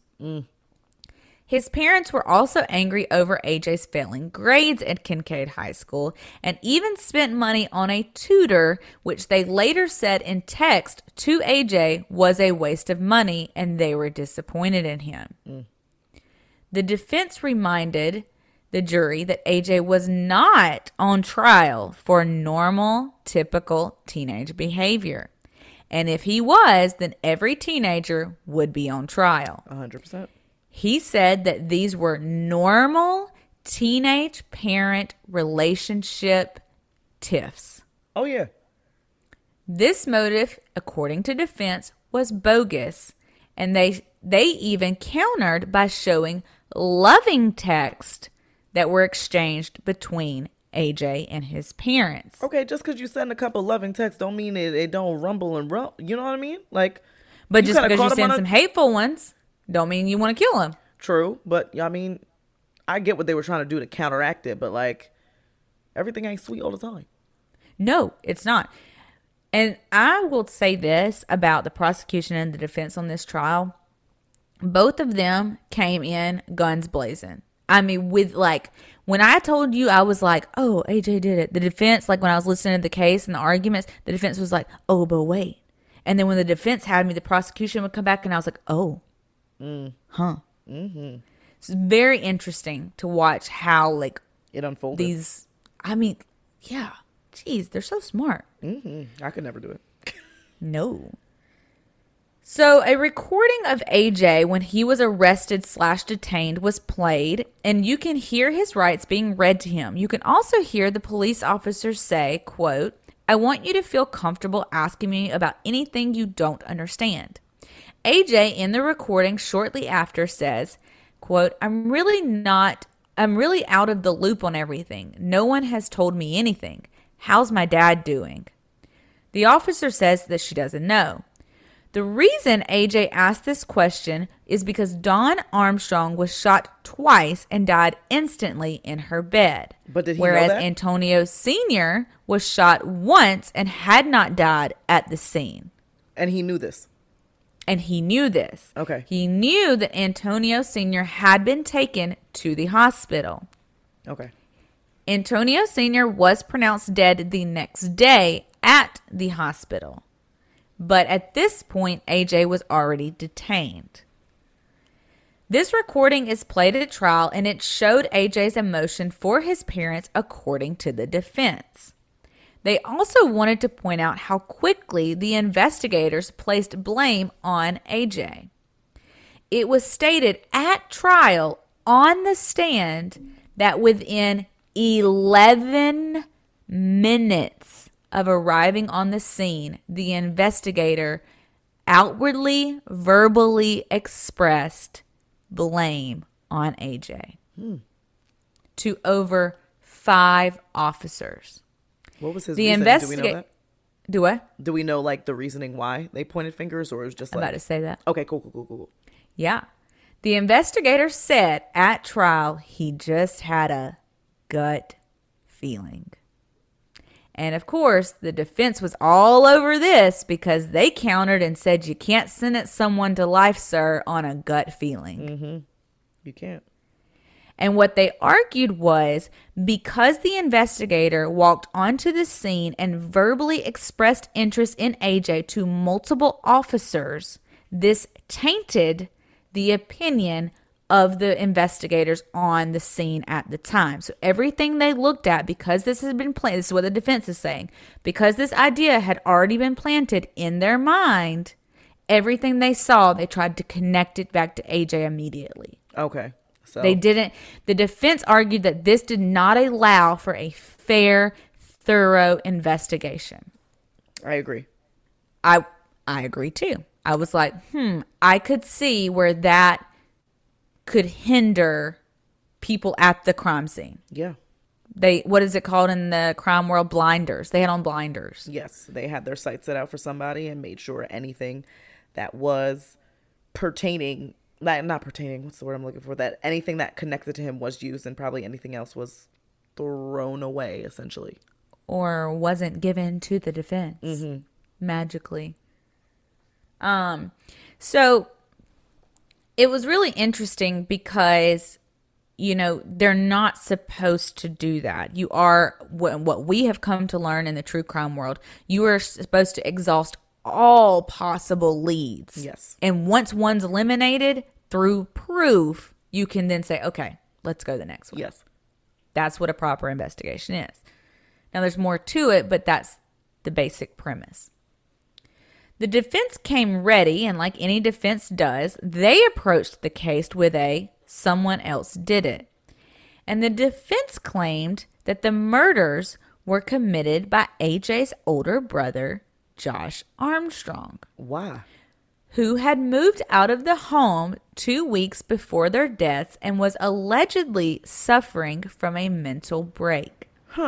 His parents were also angry over AJ's failing grades at Kincaid High School and even spent money on a tutor, which they later said in text to AJ was a waste of money, and they were disappointed in him. The defense reminded the jury that AJ was not on trial for normal, typical teenage behavior. And if he was, then every teenager would be on trial.
100%.
He said that these were normal teenage parent relationship tiffs.
Oh, yeah.
This motive, according to defense, was bogus, and they even countered by showing loving texts that were exchanged between AJ and his parents.
Okay, just because you send a couple loving texts don't mean it don't rumble and rumble. You know what I mean? Like,
But
you
just
kinda
because you
caught him
send
on
some hateful ones don't mean you want to kill him.
True, but I mean, I get what they were trying to do to counteract it, but like, everything ain't sweet all the time.
No, it's not. And I will say this about the prosecution and the defense on this trial. Both of them came in guns blazing. I mean, with like, when I told you, I was like, "Oh, AJ did it." The defense, like when I was listening to the case and the arguments, the defense was like, "Oh, but wait, And then when the defense had me, the prosecution would come back and I was like, oh, huh. Mm-hmm. It's very interesting to watch how like
It unfolded.
these, I mean, yeah, geez, they're so smart.
I could never do it.
No. So a recording of AJ when he was arrested / detained was played, and you can hear his rights being read to him. You can also hear the police officer say, quote, "I want you to feel comfortable asking me about anything you don't understand." AJ in the recording shortly after says, quote, I'm really out of the loop on everything. No one has told me anything. How's my dad doing?" The officer says that she doesn't know. The reason AJ asked this question is because Dawn Armstrong was shot twice and died instantly in her bed.
But did he
whereas
know that?
Antonio Sr. was shot once and had not died at the scene.
And he knew this.
And he knew this.
Okay.
He knew that Antonio Sr. had been taken to the hospital.
Okay.
Antonio Sr. was pronounced dead the next day at the hospital. But at this point, AJ was already detained. This recording is played at trial, and it showed AJ's emotion for his parents according to the defense. They also wanted to point out how quickly the investigators placed blame on AJ. It was stated at trial on the stand that within 11 minutes of arriving on the scene, the investigator outwardly, verbally expressed blame on AJ to over 5 officers.
What was his
The
reasoning? Do we know that?
Do what?
Do we know like the reasoning why they pointed fingers, or it was just
I'm
like
about to say that.
Okay, cool.
Yeah. The investigator said at trial he just had a gut feeling. And of course, the defense was all over this because they countered and said you can't sentence someone to life, sir, on a gut feeling.
You can't.
And what they argued was because the investigator walked onto the scene and verbally expressed interest in AJ to multiple officers, this tainted the opinion of the investigators on the scene at the time. So everything they looked at, because this has been planted, this is what the defense is saying, because this idea had already been planted in their mind, everything they saw, they tried to connect it back to AJ immediately.
Okay. So
They didn't. The defense argued that this did not allow for a fair, thorough investigation.
I agree.
I agree too. I was like, I could see where that could hinder people at the crime scene.
Yeah.
What is it called in the crime world? Blinders. They had on blinders.
Yes, they had their sights set out for somebody and made sure anything that was pertaining, not pertaining, what's the word I'm looking for? That anything that connected to him was used, and probably anything else was thrown away, essentially.
Or wasn't given to the defense magically. So it was really interesting because, you know, they're not supposed to do that. You are, what we have come to learn in the true crime world, you are supposed to exhaust all possible leads.
Yes.
And once one's eliminated through proof, you can then say, okay, let's go to the next one.
Yes.
That's what a proper investigation is. Now, there's more to it, but that's the basic premise. The defense came ready, and like any defense does, they approached the case with someone else did it. And the defense claimed that the murders were committed by AJ's older brother, Josh Armstrong.
Why?
Who had moved out of the home 2 weeks before their deaths and was allegedly suffering from a mental break.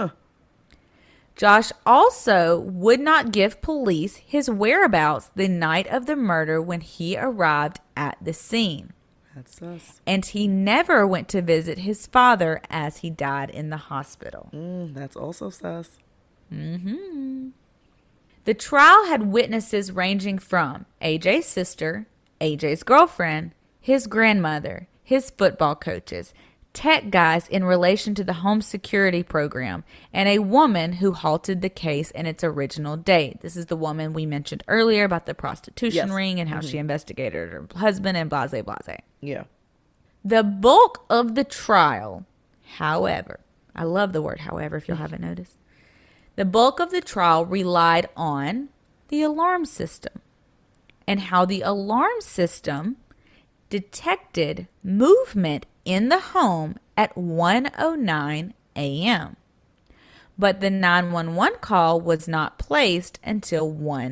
Josh also would not give police his whereabouts the night of the murder when he arrived at the scene.
That's sus.
And he never went to visit his father as he died in the hospital.
That's also sus.
The trial had witnesses ranging from AJ's sister, AJ's girlfriend, his grandmother, his football coaches, tech guys in relation to the home security program, and a woman who halted the case in its original date. This is the woman we mentioned earlier about the prostitution ring and how she investigated her husband and blase blase.
Yeah.
The bulk of the trial, however, I love the word however if you haven't noticed, the bulk of the trial relied on the alarm system and how the alarm system detected movement in the home at 1:09 a.m. But the 911 call was not placed until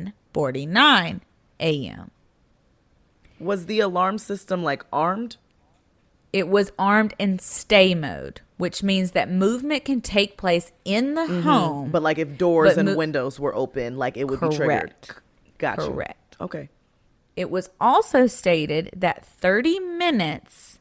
1:49 a.m.
Was the alarm system like armed?
It was armed in stay mode, which means that movement can take place in the home.
But like if doors and windows were open, like it would be triggered. Gotcha.
Correct.
Okay.
It was also stated that 30 minutes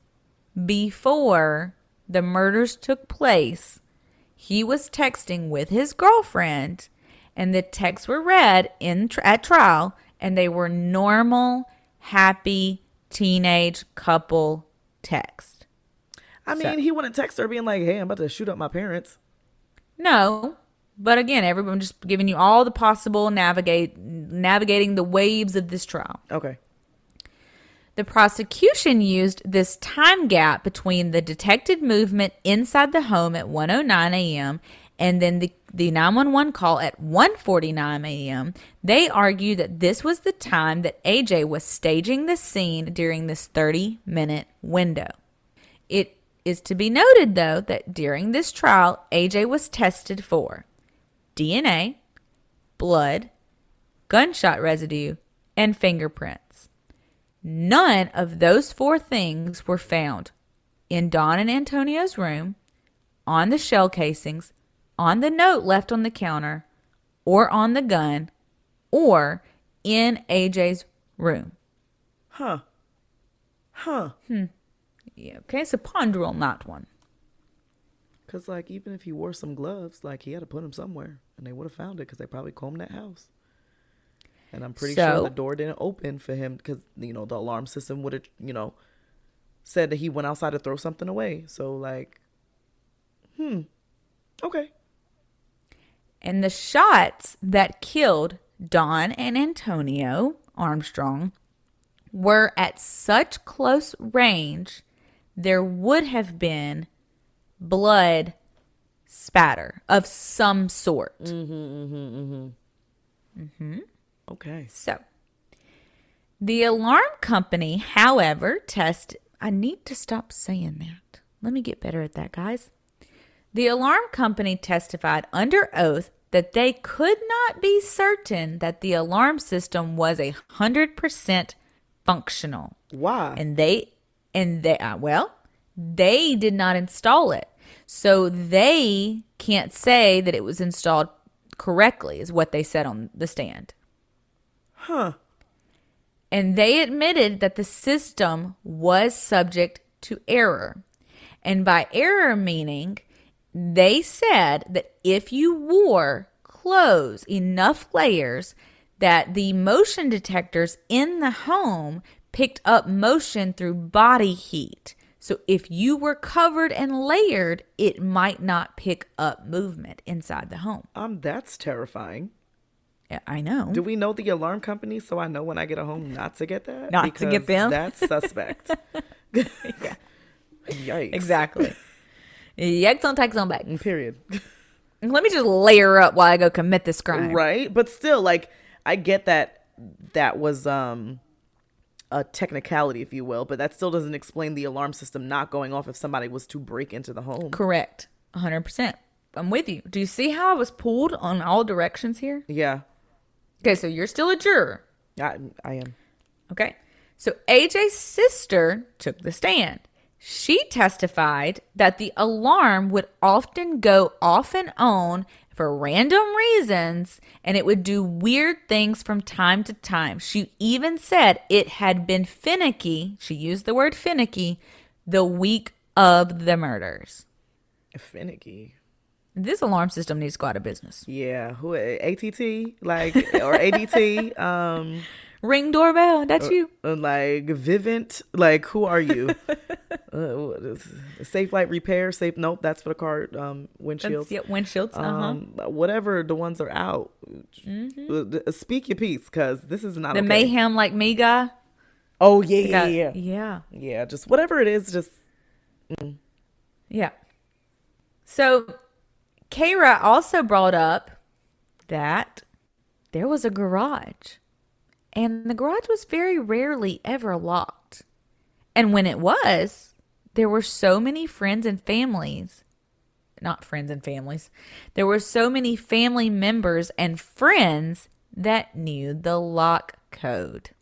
before the murders took place, he was texting with his girlfriend, and the texts were read at trial, and they were normal, happy, teenage couple texts.
I mean, he wouldn't text her being like, hey, I'm about to shoot up my parents.
No, but again, everyone just giving you all the possible navigating the waves of this trial.
Okay.
The prosecution used this time gap between the detected movement inside the home at 1:09 a.m. and then the 911 call at 1:49 a.m. They argued that this was the time that AJ was staging the scene during this 30-minute window. It is to be noted, though, that during this trial, AJ was tested for DNA, blood, gunshot residue, and fingerprints. None of those four things were found in Dawn and Antonio's room, on the shell casings, on the note left on the counter, or on the gun, or in AJ's room.
Huh.
Yeah, okay, so ponder on that one.
Because, like, even if he wore some gloves, like, he had to put them somewhere. And they would have found it because they probably combed that house. And I'm pretty sure the door didn't open for him because, you know, the alarm system would have, you know, said that he went outside to throw something away. So, like, okay.
And the shots that killed Dawn and Antonio Armstrong were at such close range, there would have been blood spatter of some sort.
Okay.
So, the alarm company, however, I need to stop saying that. Let me get better at that, guys. The alarm company testified under oath that they could not be certain that the alarm system was 100% functional.
Why?
And they did not install it. So they can't say that it was installed correctly, is what they said on the stand.
Huh.
And they admitted that the system was subject to error. And by error meaning, they said that if you wore clothes, enough layers, that the motion detectors in the home picked up motion through body heat. So if you were covered and layered, it might not pick up movement inside the home.
That's terrifying.
Yeah, I know.
Do we know the alarm company so I know when I get a home not to get that?
Not to get them?
That's suspect.
Yeah.
Yikes.
Exactly. Yikes on tax on back.
Period.
Let me just layer up while I go commit this crime.
Right? But still, like, I get that was a technicality, if you will, but that still doesn't explain the alarm system not going off if somebody was to break into the home.
Correct. 100%. I'm with you. Do you see how I was pulled on all directions here?
Yeah.
Okay, so you're still a juror.
I am.
Okay. So AJ's sister took the stand. She testified that the alarm would often go off and on for random reasons, and it would do weird things from time to time. She even said it had been finicky, she used the word finicky, the week of the murders.
Finicky.
This alarm system needs to go out of business.
Yeah. Who, ATT? Like, or ADT?
Ring doorbell, that's you.
Like, Vivint? Like, who are you? Safe Light Repair. Safe. Nope, that's for the car windshields.
Windshields.
Whatever the ones are out. Speak your piece, because this is not
The
okay.
Mayhem Like Me guy.
Oh yeah.
Yeah.
Just whatever it is. Just
Yeah. So Kara also brought up that there was a garage, and the garage was very rarely ever locked. And when it was, there were so many friends and families, not friends and families, there were so many family members and friends that knew the lock code.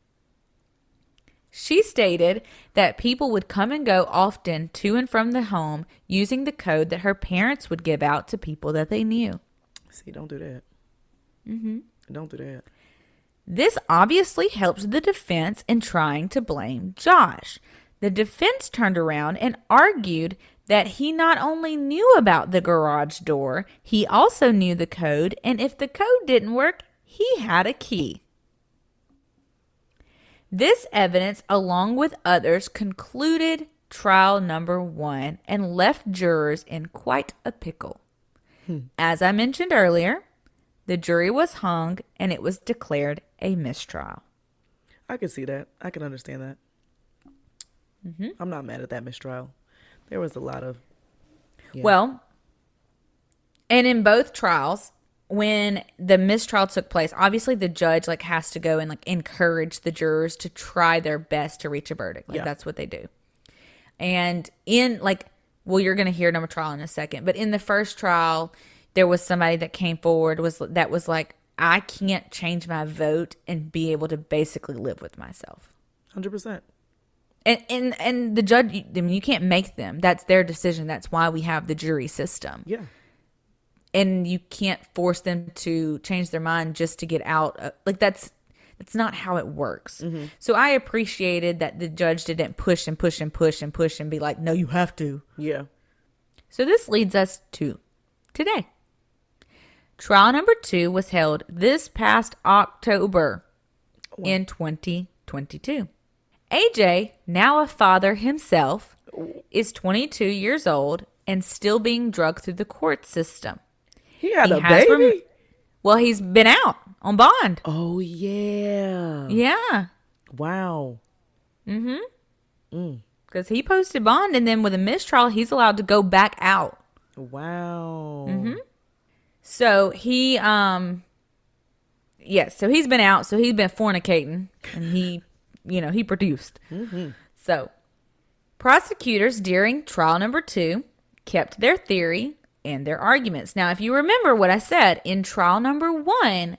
She stated that people would come and go often to and from the home using the code that her parents would give out to people that they knew.
see, don't do that. Don't do that.
This obviously helped the defense in trying to blame Josh. The defense turned around and argued that he not only knew about the garage door, he also knew the code, and if the code didn't work, he had a key. This evidence, along with others, concluded trial number 1 and left jurors in quite a pickle. As I mentioned earlier, the jury was hung and it was declared a mistrial.
I can see that. I can understand that. I'm not mad at that mistrial. There was a lot of... yeah.
Well, and in both trials, when the mistrial took place, obviously the judge has to go and encourage the jurors to try their best to reach a verdict. That's what they do. And in you're going to hear another trial in a second, but in the first trial, there was somebody that came forward that was like, I can't change my vote and be able to basically live with myself.
100%.
And the judge, you can't make them. That's their decision. That's why we have the jury system.
Yeah.
And you can't force them to change their mind just to get out. That's not how it works. So I appreciated that the judge didn't push and push and push and push and be like, no, you have to.
Yeah.
So this leads us to today. Trial number 2 was held this past October in 2022. AJ, now a father himself, is 22 years old and still being drugged through the court system.
He had a baby?
Well, he's been out on bond.
Oh, yeah.
Yeah.
Wow.
Because he posted bond, and then with a mistrial, he's allowed to go back out.
Wow.
So he, so he's been out. So he's been fornicating, and he produced. So prosecutors during trial number 2 kept their theory and their arguments. Now, if you remember what I said, in trial number 1,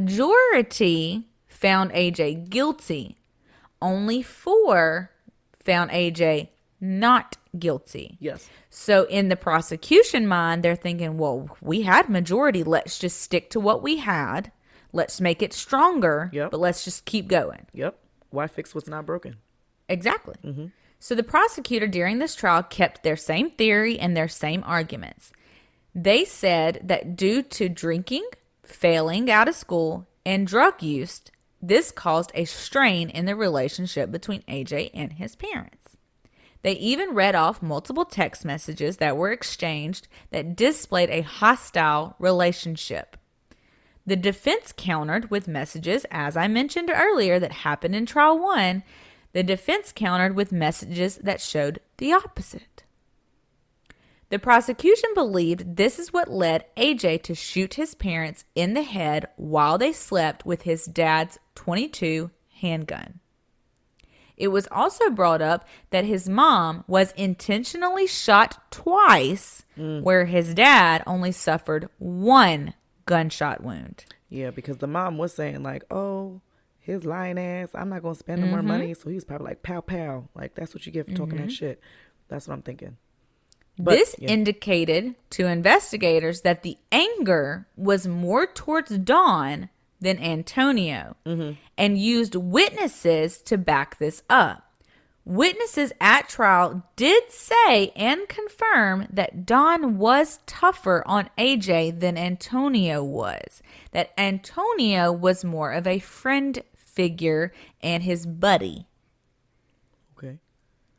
majority found AJ guilty. Only 4 found AJ not guilty.
Yes.
So in the prosecution mind, they're thinking, well, we had majority. Let's just stick to what we had. Let's make it stronger, but let's just keep going.
Yep. Why fix what's not broken?
Exactly. So the prosecutor during this trial kept their same theory and their same arguments. They said that due to drinking, failing out of school, and drug use, this caused a strain in the relationship between AJ and his parents. They even read off multiple text messages that were exchanged that displayed a hostile relationship. The defense countered with messages, as I mentioned earlier, that happened in trial 1. The defense countered with messages that showed the opposite. The prosecution believed this is what led AJ to shoot his parents in the head while they slept with his dad's .22 handgun. It was also brought up that his mom was intentionally shot twice, where his dad only suffered 1 gunshot wound.
Yeah, because the mom was saying oh, his lying ass, I'm not going to spend no more money. So he was probably like, pow, pow. That's what you get for talking that shit. That's what I'm thinking. But,
this indicated to investigators that the anger was more towards Dawn than Antonio and used witnesses to back this up. Witnesses at trial did say and confirm that Dawn was tougher on AJ than Antonio was. That Antonio was more of a friend figure and his buddy.
Okay.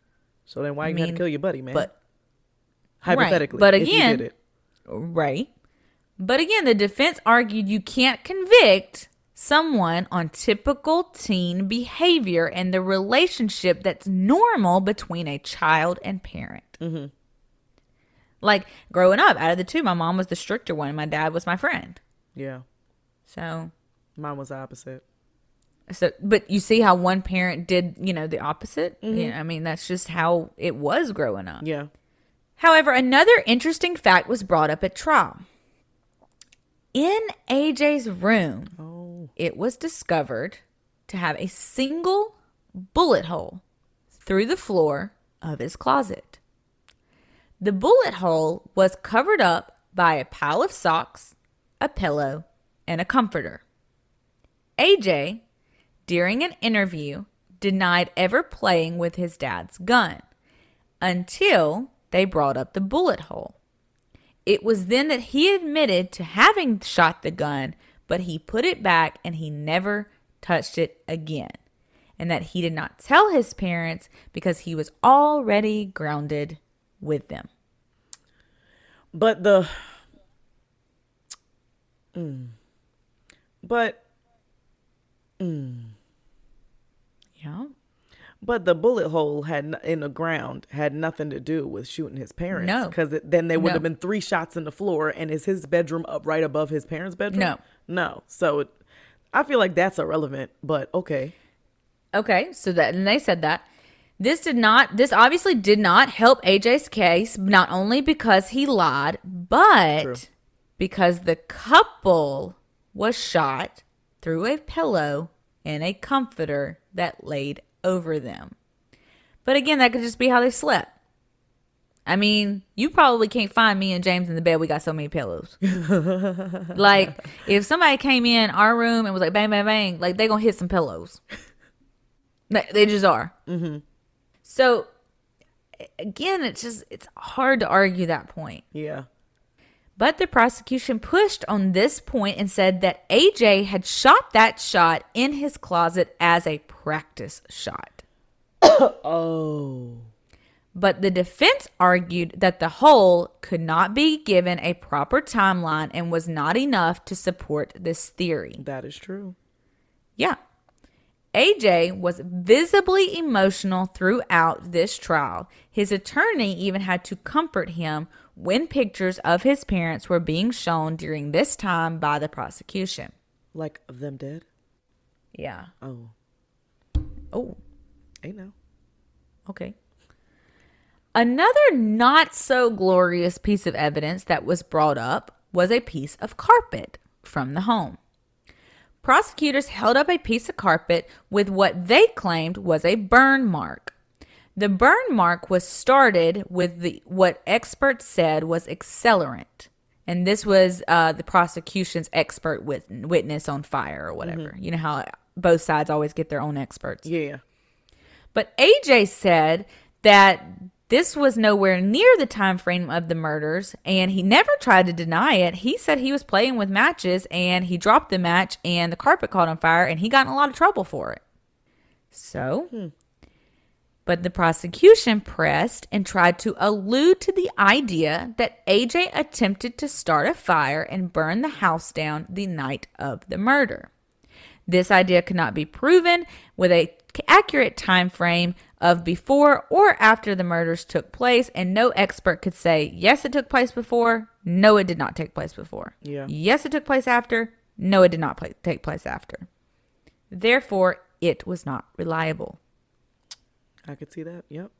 So then why you gotta kill your buddy, man?
But
hypothetically,
right. But
if you
again,
did it.
right. But again, the defense argued you can't convict someone on typical teen behavior and the relationship that's normal between a child and parent.
Mm-hmm.
Like growing up, out of the two, my mom was the stricter one and my dad was my friend.
Yeah.
So
mine was the opposite.
So, but you see how one parent did, the opposite? Mm-hmm. I mean, that's just how it was growing up.
Yeah.
However, another interesting fact was brought up at trial. In AJ's room, it was discovered to have a single bullet hole through the floor of his closet. The bullet hole was covered up by a pile of socks, a pillow, and a comforter. AJ, during an interview, denied ever playing with his dad's gun until they brought up the bullet hole. It was then that he admitted to having shot the gun, but he put it back and he never touched it again. And that he did not tell his parents because he was already grounded with them.
But
Yeah.
But the bullet hole in the ground had nothing to do with shooting his parents.
No.
Because then there would have been 3 shots in the floor. And is his bedroom up right above his parents' bedroom? No. So I feel like that's irrelevant, but okay.
Okay. And they said that. This obviously did not help AJ's case, not only because he lied, but
True.
because the couple was shot through a pillow and a comforter that laid over them. But again, that could just be how they slept. I mean, you probably can't find me and James in the bed. We got so many pillows. Like, if somebody came in our room and was like, bang, bang, bang, like, they gonna hit some pillows. They just are.
Mm-hmm.
So, again, it's hard to argue that point.
Yeah.
But the prosecution pushed on this point and said that AJ had shot that shot in his closet as a practice shot.
Oh.
But the defense argued that the hole could not be given a proper timeline and was not enough to support this theory.
That is true.
Yeah. AJ was visibly emotional throughout this trial. His attorney even had to comfort him when pictures of his parents were being shown during this time by the prosecution.
Like of them dead?
Yeah.
Oh. Ain't no.
Okay. Another not so glorious piece of evidence that was brought up was a piece of carpet from the home. Prosecutors held up a piece of carpet with what they claimed was a burn mark. The burn mark was started with what experts said was accelerant. And this was the prosecution's expert witness on fire or whatever. Mm-hmm. You know how both sides always get their own experts.
Yeah.
But AJ said that this was nowhere near the time frame of the murders, and he never tried to deny it. He said he was playing with matches, and he dropped the match, and the carpet caught on fire, and he got in a lot of trouble for it. So, but the prosecution pressed and tried to allude to the idea that AJ attempted to start a fire and burn the house down the night of the murder. This idea could not be proven with an accurate time frame of before or after the murders took place, and no expert could say, yes, it took place before, no, it did not take place before.
Yeah.
Yes, it took place after, no, it did not take place after. Therefore, it was not reliable.
I could see that, yep.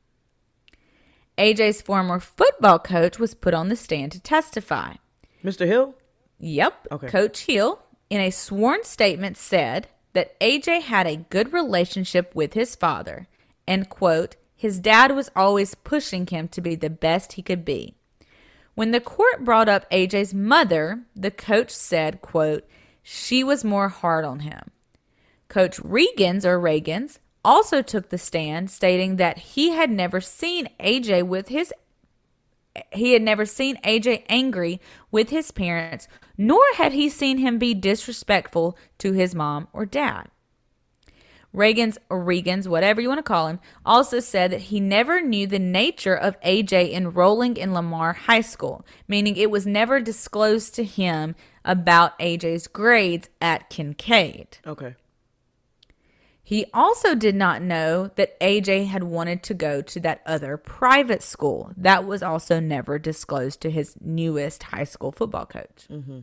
AJ's former football coach was put on the stand to testify.
Mr. Hill?
Yep.
Okay.
Coach Hill, in a sworn statement, said that AJ had a good relationship with his father and, quote, his dad was always pushing him to be the best he could be. When the court brought up AJ's mother, the coach said, quote, she was more hard on him. Coach Reagans also took the stand, stating that he had never seen AJ angry with his parents, nor had he seen him be disrespectful to his mom or dad. Regan's, whatever you want to call him, also said that he never knew the nature of AJ enrolling in Lamar High School, meaning it was never disclosed to him about AJ's grades at Kincaid.
Okay.
He also did not know that AJ had wanted to go to that other private school. That was also never disclosed to his newest high school football coach. Mm-hmm.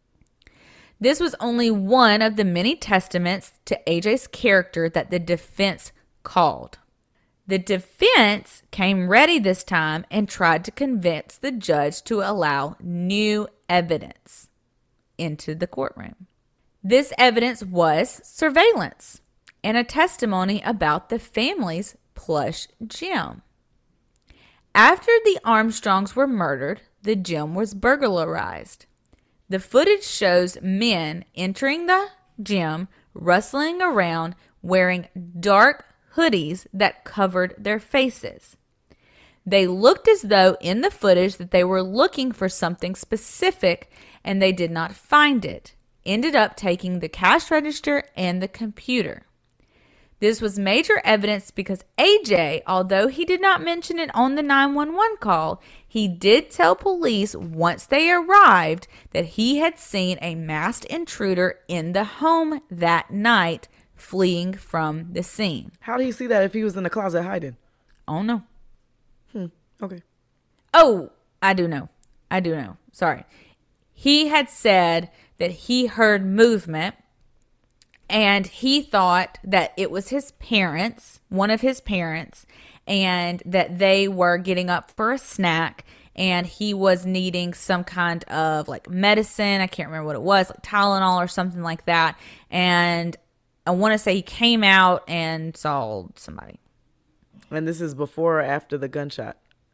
This was only one of the many testaments to AJ's character that the defense called. The defense came ready this time and tried to convince the judge to allow new evidence into the courtroom. This evidence was surveillance and a testimony about the family's plush gym. After the Armstrongs were murdered, the gym was burglarized. The footage shows men entering the gym, rustling around, wearing dark hoodies that covered their faces. They looked as though in the footage that they were looking for something specific and they did not find it. Ended up taking the cash register and the computer. This was major evidence because AJ, although he did not mention it on the 911 call, he did tell police once they arrived that he had seen a masked intruder in the home that night fleeing from the scene.
How did he see that if he was in the closet hiding?
Oh, no.
Okay.
Oh, I do know. Sorry. He had said that he heard movement and he thought that it was his parents, one of his parents, and that they were getting up for a snack and he was needing some kind of like medicine. I can't remember what it was, like Tylenol or something like that. And I want to say he came out and saw somebody.
And this is before or after the gunshot?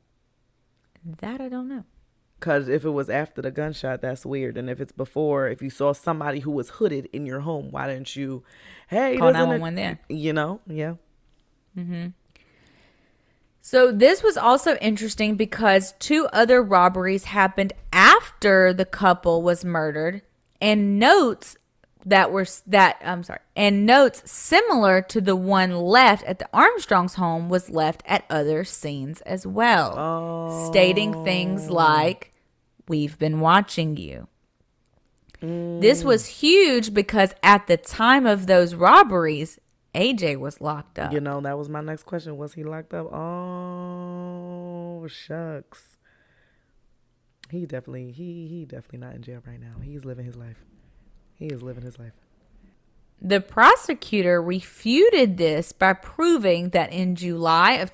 That I don't know.
Because if it was after the gunshot, that's weird. And if it's before, if you saw somebody who was hooded in your home, why didn't you, hey,
call 911 then?
You know, yeah.
Mm-hmm. So this was also interesting because 2 other robberies happened after the couple was murdered, and notes similar to the one left at the Armstrongs' home was left at other scenes as well, stating things like, "We've been watching you." This was huge because at the time of those robberies, AJ was locked up.
You know, that was my next question. Was he locked up? Oh, shucks. He definitely not in jail right now. He's living his life. He is living his life.
The prosecutor refuted this by proving that in July of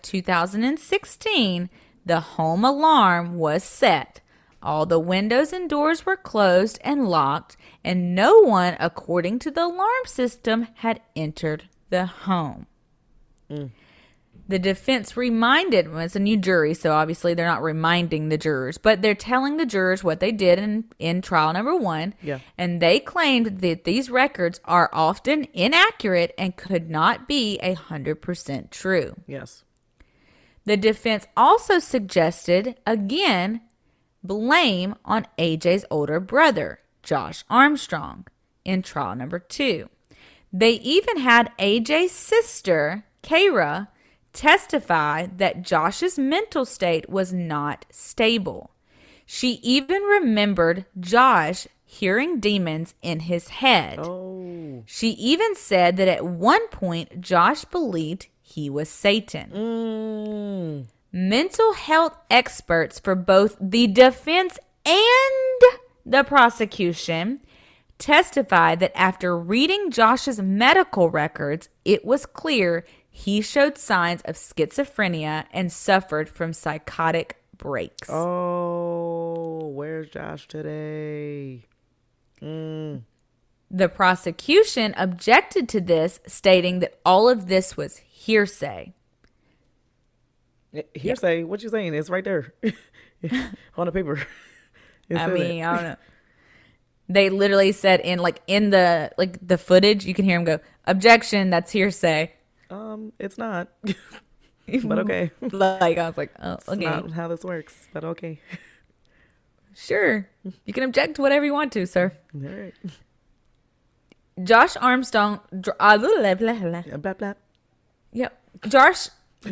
2016, the home alarm was set. All the windows and doors were closed and locked, and no one, according to the alarm system, had entered the home. The defense reminded, well, it's a new jury, so obviously they're not reminding the jurors, but they're telling the jurors what they did in trial number 1.
Yeah.
And they claimed that these records are often inaccurate and could not be 100% true.
Yes.
The defense also suggested, again, blame on AJ's older brother, Josh Armstrong, in trial number 2. They even had AJ's sister, Kara, testify that Josh's mental state was not stable. She even remembered Josh hearing demons in his head.
Oh.
She even said that at one point Josh believed he was Satan. Mental health experts for both the defense and the prosecution testified that after reading Josh's medical records, it was clear he showed signs of schizophrenia and suffered from psychotic breaks.
Oh, where's Josh today?
The prosecution objected to this, stating that all of this was hearsay.
Hearsay? Yeah. What you saying? It's right there on the paper.
I don't know. They literally said in the footage, you can hear him go, "Objection, that's hearsay."
It's not. But okay.
I was like, oh, okay.
It's not how this works, but okay.
Sure. You can object to whatever you want to, sir.
All right.
Josh Armstrong.
Blah, blah.
Yep. Josh.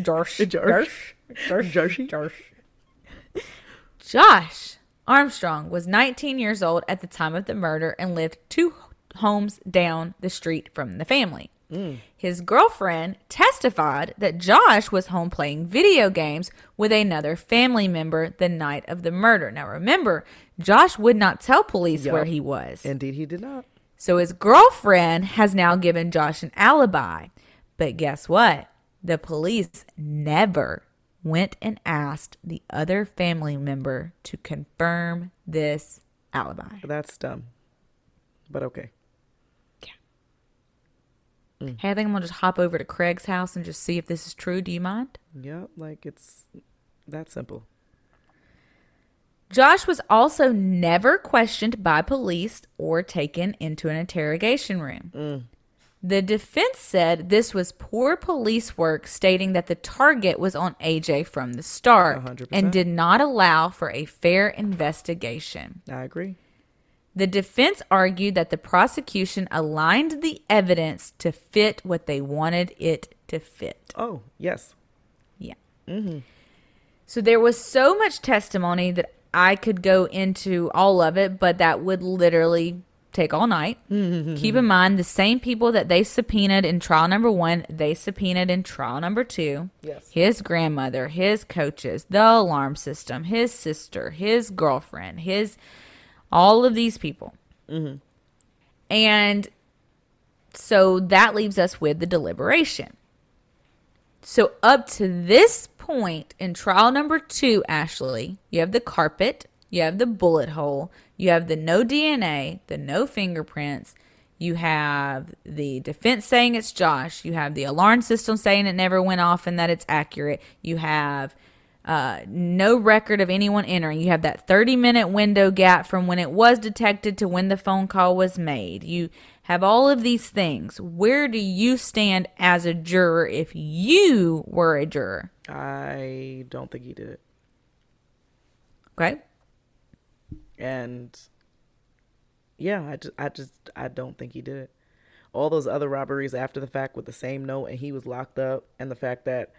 Josh Armstrong was 19 years old at the time of the murder and lived 2 homes down the street from the family. His girlfriend testified that Josh was home playing video games with another family member the night of the murder. Now remember, Josh would not tell police where he was.
Indeed, he did not.
So his girlfriend has now given Josh an alibi. But guess what? The police never went and asked the other family member to confirm this alibi.
That's dumb. But okay.
Hey, I think I'm going to just hop over to Craig's house and just see if this is true. Do you mind?
Yeah, like it's that simple.
Josh was also never questioned by police or taken into an interrogation room. The defense said this was poor police work, stating that the target was on AJ from the start
100%.
and did not allow for a fair investigation.
I agree.
The defense argued that the prosecution aligned the evidence to fit what they wanted it to fit.
Oh, yes.
Yeah. So there was so much testimony that I could go into all of it, but that would literally take all night. Keep in mind, the same people that they subpoenaed in trial number 1, they subpoenaed in trial number 2.
Yes.
His grandmother, his coaches, the alarm system, his sister, his girlfriend, all of these people. And so that leaves us with the deliberation. So up to this point in trial number 2, Ashley, you have the carpet, you have the bullet hole, you have the no DNA, the no fingerprints, you have the defense saying it's Josh, you have the alarm system saying it never went off and that it's accurate, you have no record of anyone entering, you have that 30-minute window gap from when it was detected to when the phone call was made, you have all of these things. Where do you stand as a juror if you were a juror?
I don't think he did it.
Okay.
And yeah, I don't think he did it. All those other robberies after the fact with the same note and he was locked up, and the fact that,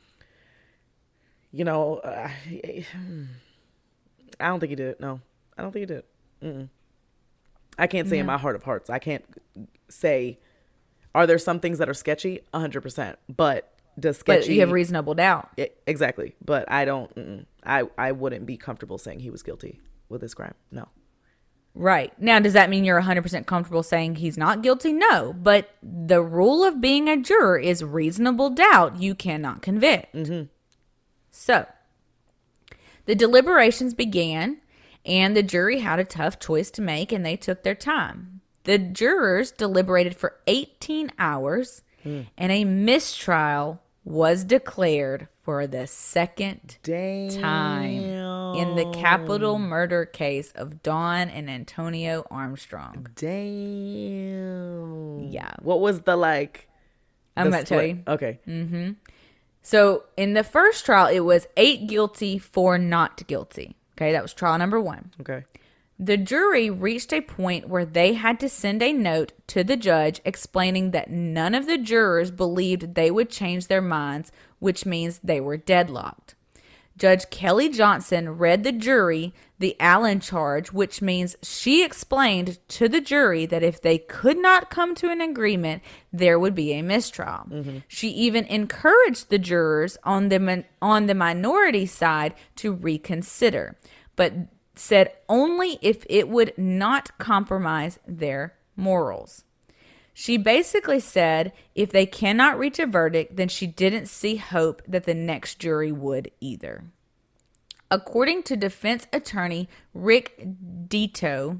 you know, I don't think he did it. No, I don't think he did it. I can't say in my heart of hearts. I can't say, are there some things that are sketchy? 100%. But does sketchy...
But you have reasonable doubt.
Exactly. But I don't... I wouldn't be comfortable saying he was guilty with this crime. No.
Right. Now, does that mean you're 100% comfortable saying he's not guilty? No. But the rule of being a juror is reasonable doubt. You cannot convict. So, the deliberations began, and the jury had a tough choice to make, and they took their time. The jurors deliberated for 18 hours, and a mistrial was declared for the second time in the capital murder case of Dawn and Antonio Armstrong.
Damn.
Yeah.
What was the
I'm going to tell you.
Okay.
So, in the first trial, it was 8 guilty, 4 not guilty. Okay, that was trial number 1.
Okay.
The jury reached a point where they had to send a note to the judge explaining that none of the jurors believed they would change their minds, which means they were deadlocked. Judge Kelly Johnson read the jury the Allen charge, which means she explained to the jury that if they could not come to an agreement, there would be a mistrial. She even encouraged the jurors on the minority side to reconsider, but said only if it would not compromise their morals. She basically said if they cannot reach a verdict, then she didn't see hope that the next jury would either. According to defense attorney Rick DeToto,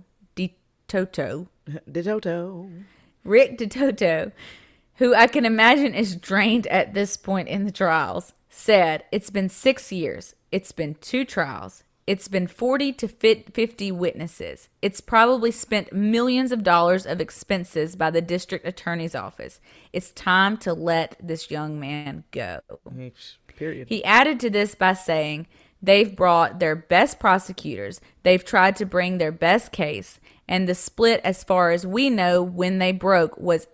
who I can imagine is drained at this point in the trials, said it's been 6 years. It's been 2 trials. It's been 40 to 50 witnesses. It's probably spent millions of dollars of expenses by the district attorney's office. It's time to let this young man go.
Period. He
added to this by saying they've brought their best prosecutors. They've tried to bring their best case, And the split, as far as we know, when they broke, was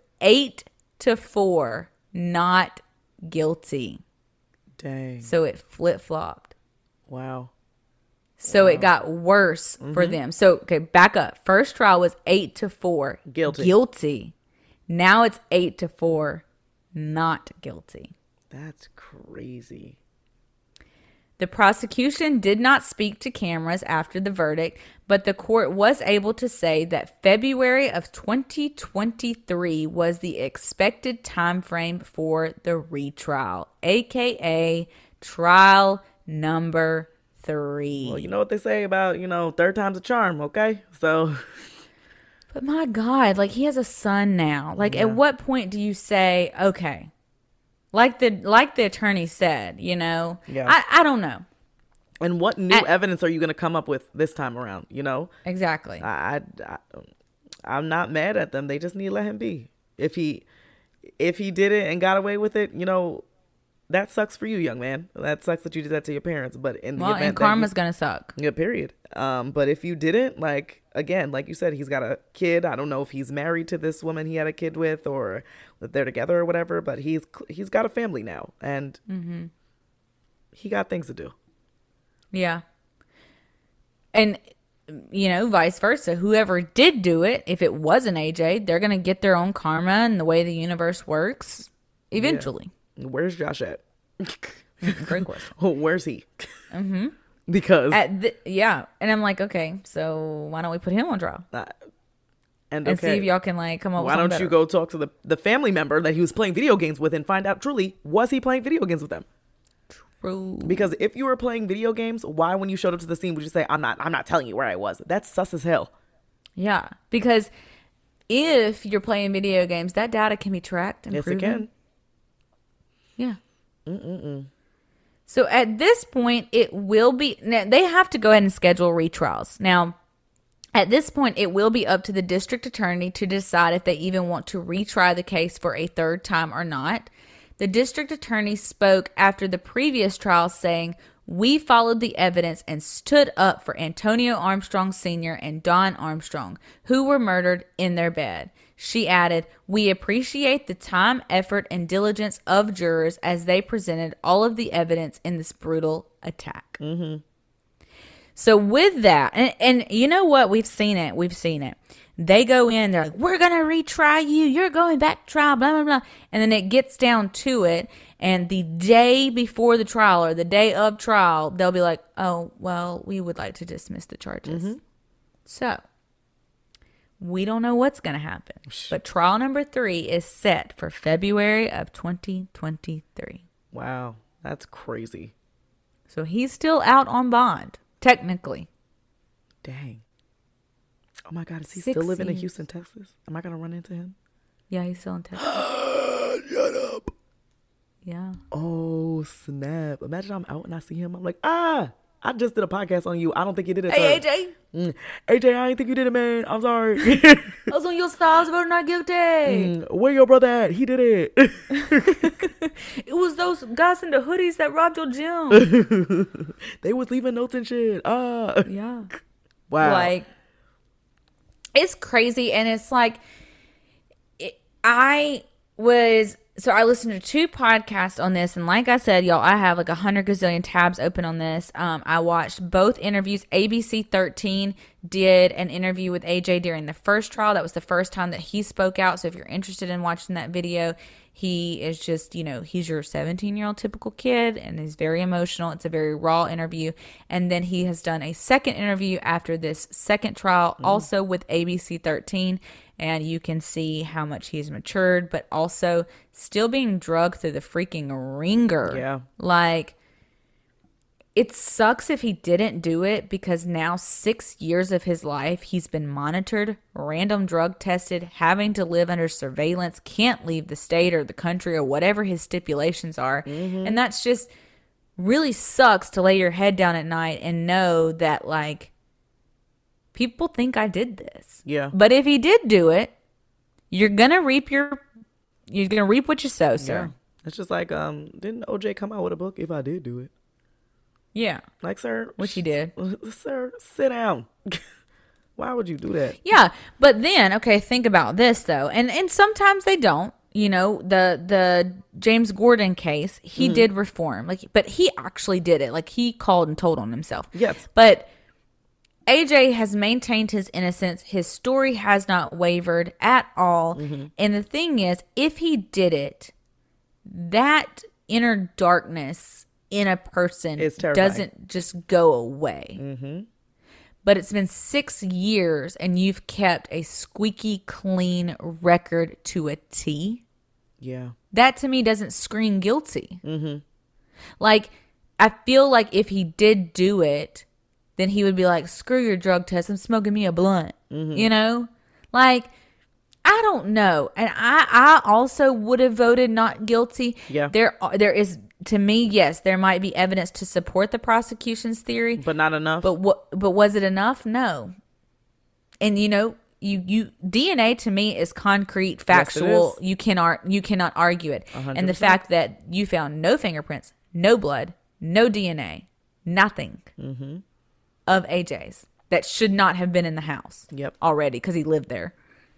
8-4, not guilty.
Dang.
So it flip-flopped.
Wow.
So it got worse for them. So, okay, back up. First trial was 8-4.
Guilty.
Now it's 8-4, not guilty.
That's crazy.
The prosecution did not speak to cameras after the verdict, but the court was able to say that February of 2023 was the expected time frame for the retrial, aka trial number 3.
Well, you know what they say about, third time's a charm, okay? So.
But my God, like, he has a son now. Like, at what point do you say, okay, like the attorney said,
Yeah.
I don't know.
And what new evidence are you going to come up with this time around,
Exactly.
I'm not mad at them. They just need to let him be. If he did it and got away with it, that sucks for you, young man. That sucks that you did that to your parents. But in the event
and karma's going to suck.
Yeah, period. But if you didn't, again, like you said, he's got a kid. I don't know if he's married to this woman he had a kid with or that they're together or whatever, but he's got a family now and he got things to do.
Yeah. And, vice versa. Whoever did do it, if it wasn't AJ, they're going to get their own karma and the way the universe works eventually.
Yeah. Where's Josh at?
Great question.
Where's he? Because.
And I'm like, okay, so why don't we put him on trial? And see if y'all can come up with something
Why don't
better.
you go talk to the family member that he was playing video games with and find out truly, was he playing video games with them?
True.
Because if you were playing video games, why when you showed up to the scene would you say, I'm not telling you where I was? That's sus as hell.
Yeah, because if you're playing video games, that data can be tracked and proven.
Yes, it can.
Yeah. So at this point, it will be... Now, they have to go ahead and schedule retrials. Now, at this point, it will be up to the district attorney to decide if they even want to retry the case for a third time or not. The district attorney spoke after the previous trial saying, "We followed the evidence and stood up for Antonio Armstrong Sr. and Don Armstrong, who were murdered in their bed." She added, "We appreciate the time, effort, and diligence of jurors as they presented all of the evidence in this brutal attack." So with that, and you know what? We've seen it. They go in, they're like, "We're going to retry you. You're going back to trial, blah, blah, blah." And then it gets down to it. And the day before the trial or the day of trial, they'll be like, "Oh, well, we would like to dismiss the charges." So we don't know what's going to happen. But trial number 3 is set for February of 2023.
Wow. That's crazy.
So he's still out on bond, technically.
Dang. Oh my God, is he
6
still living in
years.
Houston, Texas? Am I going to run into him?
Yeah, he's still in Texas.
Shut up.
Yeah.
Oh, snap. Imagine I'm out and I see him. I'm like, I just did a podcast on you. I don't think you did it.
Hey,
sir."
AJ.
AJ, I didn't think you did it, man. I'm sorry.
I was on your side. I was voting not guilty.
Where your brother at? He did it.
It was those guys in the hoodies that robbed your gym.
They was leaving notes and shit.
Yeah.
Wow.
Like, it's crazy. And it's like, I listened to 2 podcasts on this. And like I said, y'all, I have like 100 gazillion tabs open on this. I watched both interviews. ABC 13 did an interview with AJ during the first trial. That was the first time that he spoke out. So if you're interested in watching that video, he is just, he's your 17-year-old typical kid and he's very emotional. It's a very raw interview. And then he has done a second interview after this second trial, also with ABC 13. And you can see how much he's matured, but also still being drugged through the freaking ringer.
Yeah.
Like, it sucks if he didn't do it because now 6 years of his life, he's been monitored, random drug tested, having to live under surveillance, can't leave the state or the country or whatever his stipulations are. And that's just really sucks to lay your head down at night and know that, like, people think I did this.
Yeah.
But if he did do it, you're gonna reap what you sow, sir.
Yeah. It's just like, didn't OJ come out with a book? If I did do it.
Yeah.
Like, sir.
Which he did.
Sir, sit down. Why would you do that?
Yeah, but then, okay, think about this though. And sometimes they don't. You know, the James Gordon case, he did reform. Like, but he actually did it. Like, he called and told on himself.
Yes.
But AJ has maintained his innocence. His story has not wavered at all. And the thing is, if he did it, that inner darkness in a person doesn't just go away. But it's been 6 years and you've kept a squeaky clean record to a T.
Yeah.
That to me doesn't scream guilty. Like, I feel like if he did do it, then he would be like, screw your drug test. I'm smoking me a blunt. You know? Like, I don't know. And I also would have voted not guilty.
Yeah.
There is, to me, yes, there might be evidence to support the prosecution's theory.
But not enough.
But was it enough? No. And you know, you DNA to me is concrete, factual.
Yes, it is.
You cannot argue it.
100%.
And the fact that you found no fingerprints, no blood, no DNA, nothing of AJ's that should not have been in the house.
Yep.
Already, because he lived there.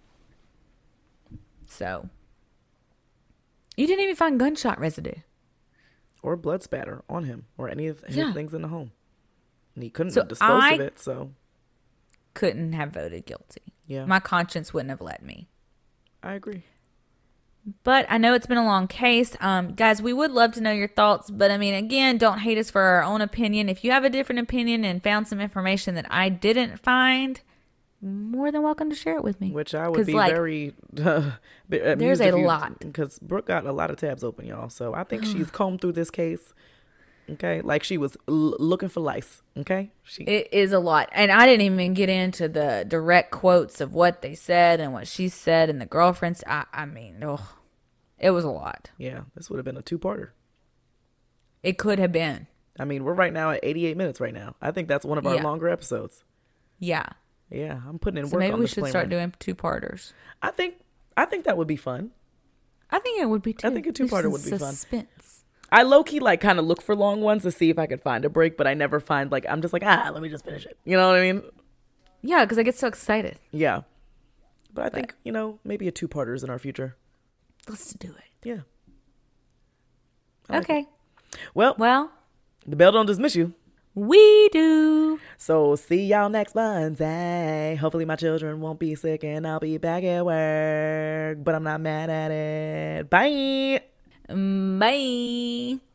So you didn't even find gunshot residue
Or blood spatter on him or any of his things in the home. And he couldn't
So
dispose of it, so.
couldn't have voted guilty.
Yeah.
My conscience wouldn't have let me.
I agree.
But I know it's been a long case. Guys, we would love to know your thoughts. But I mean, again, don't hate us for our own opinion. If you have a different opinion and found some information that I didn't find, more than welcome to share it with me.
Which I would be very
there's a lot.
Because Brooke got a lot of tabs open, y'all. So I think she's combed through this case. Okay. Like she was looking for lice. Okay.
It is a lot. And I didn't even get into the direct quotes of what they said and what she said and the girlfriends. I mean, it was a lot.
Yeah. This would have been a 2-parter.
It could have been.
I mean, we're right now at 88 minutes right now. I think that's one of our longer episodes.
Yeah.
Yeah. I'm putting in
So
work
maybe
on
we
this
should
plan
start
right
doing 2-parters.
I think that would be fun.
I think it would be too.
I think a 2-parter would be fun.
Suspense.
I low-key like kind of look for long ones to see if I could find a break, but I never find like, I'm just like, let me just finish it. You know what I mean?
Yeah, because I get so excited.
Yeah. But I think, maybe a 2-parter is in our future.
Let's do it.
Yeah.
Okay.
Well, the bell don't dismiss you.
We do.
So see y'all next Monday. Hopefully my children won't be sick and I'll be back at work, but I'm not mad at it. Bye.
Bye.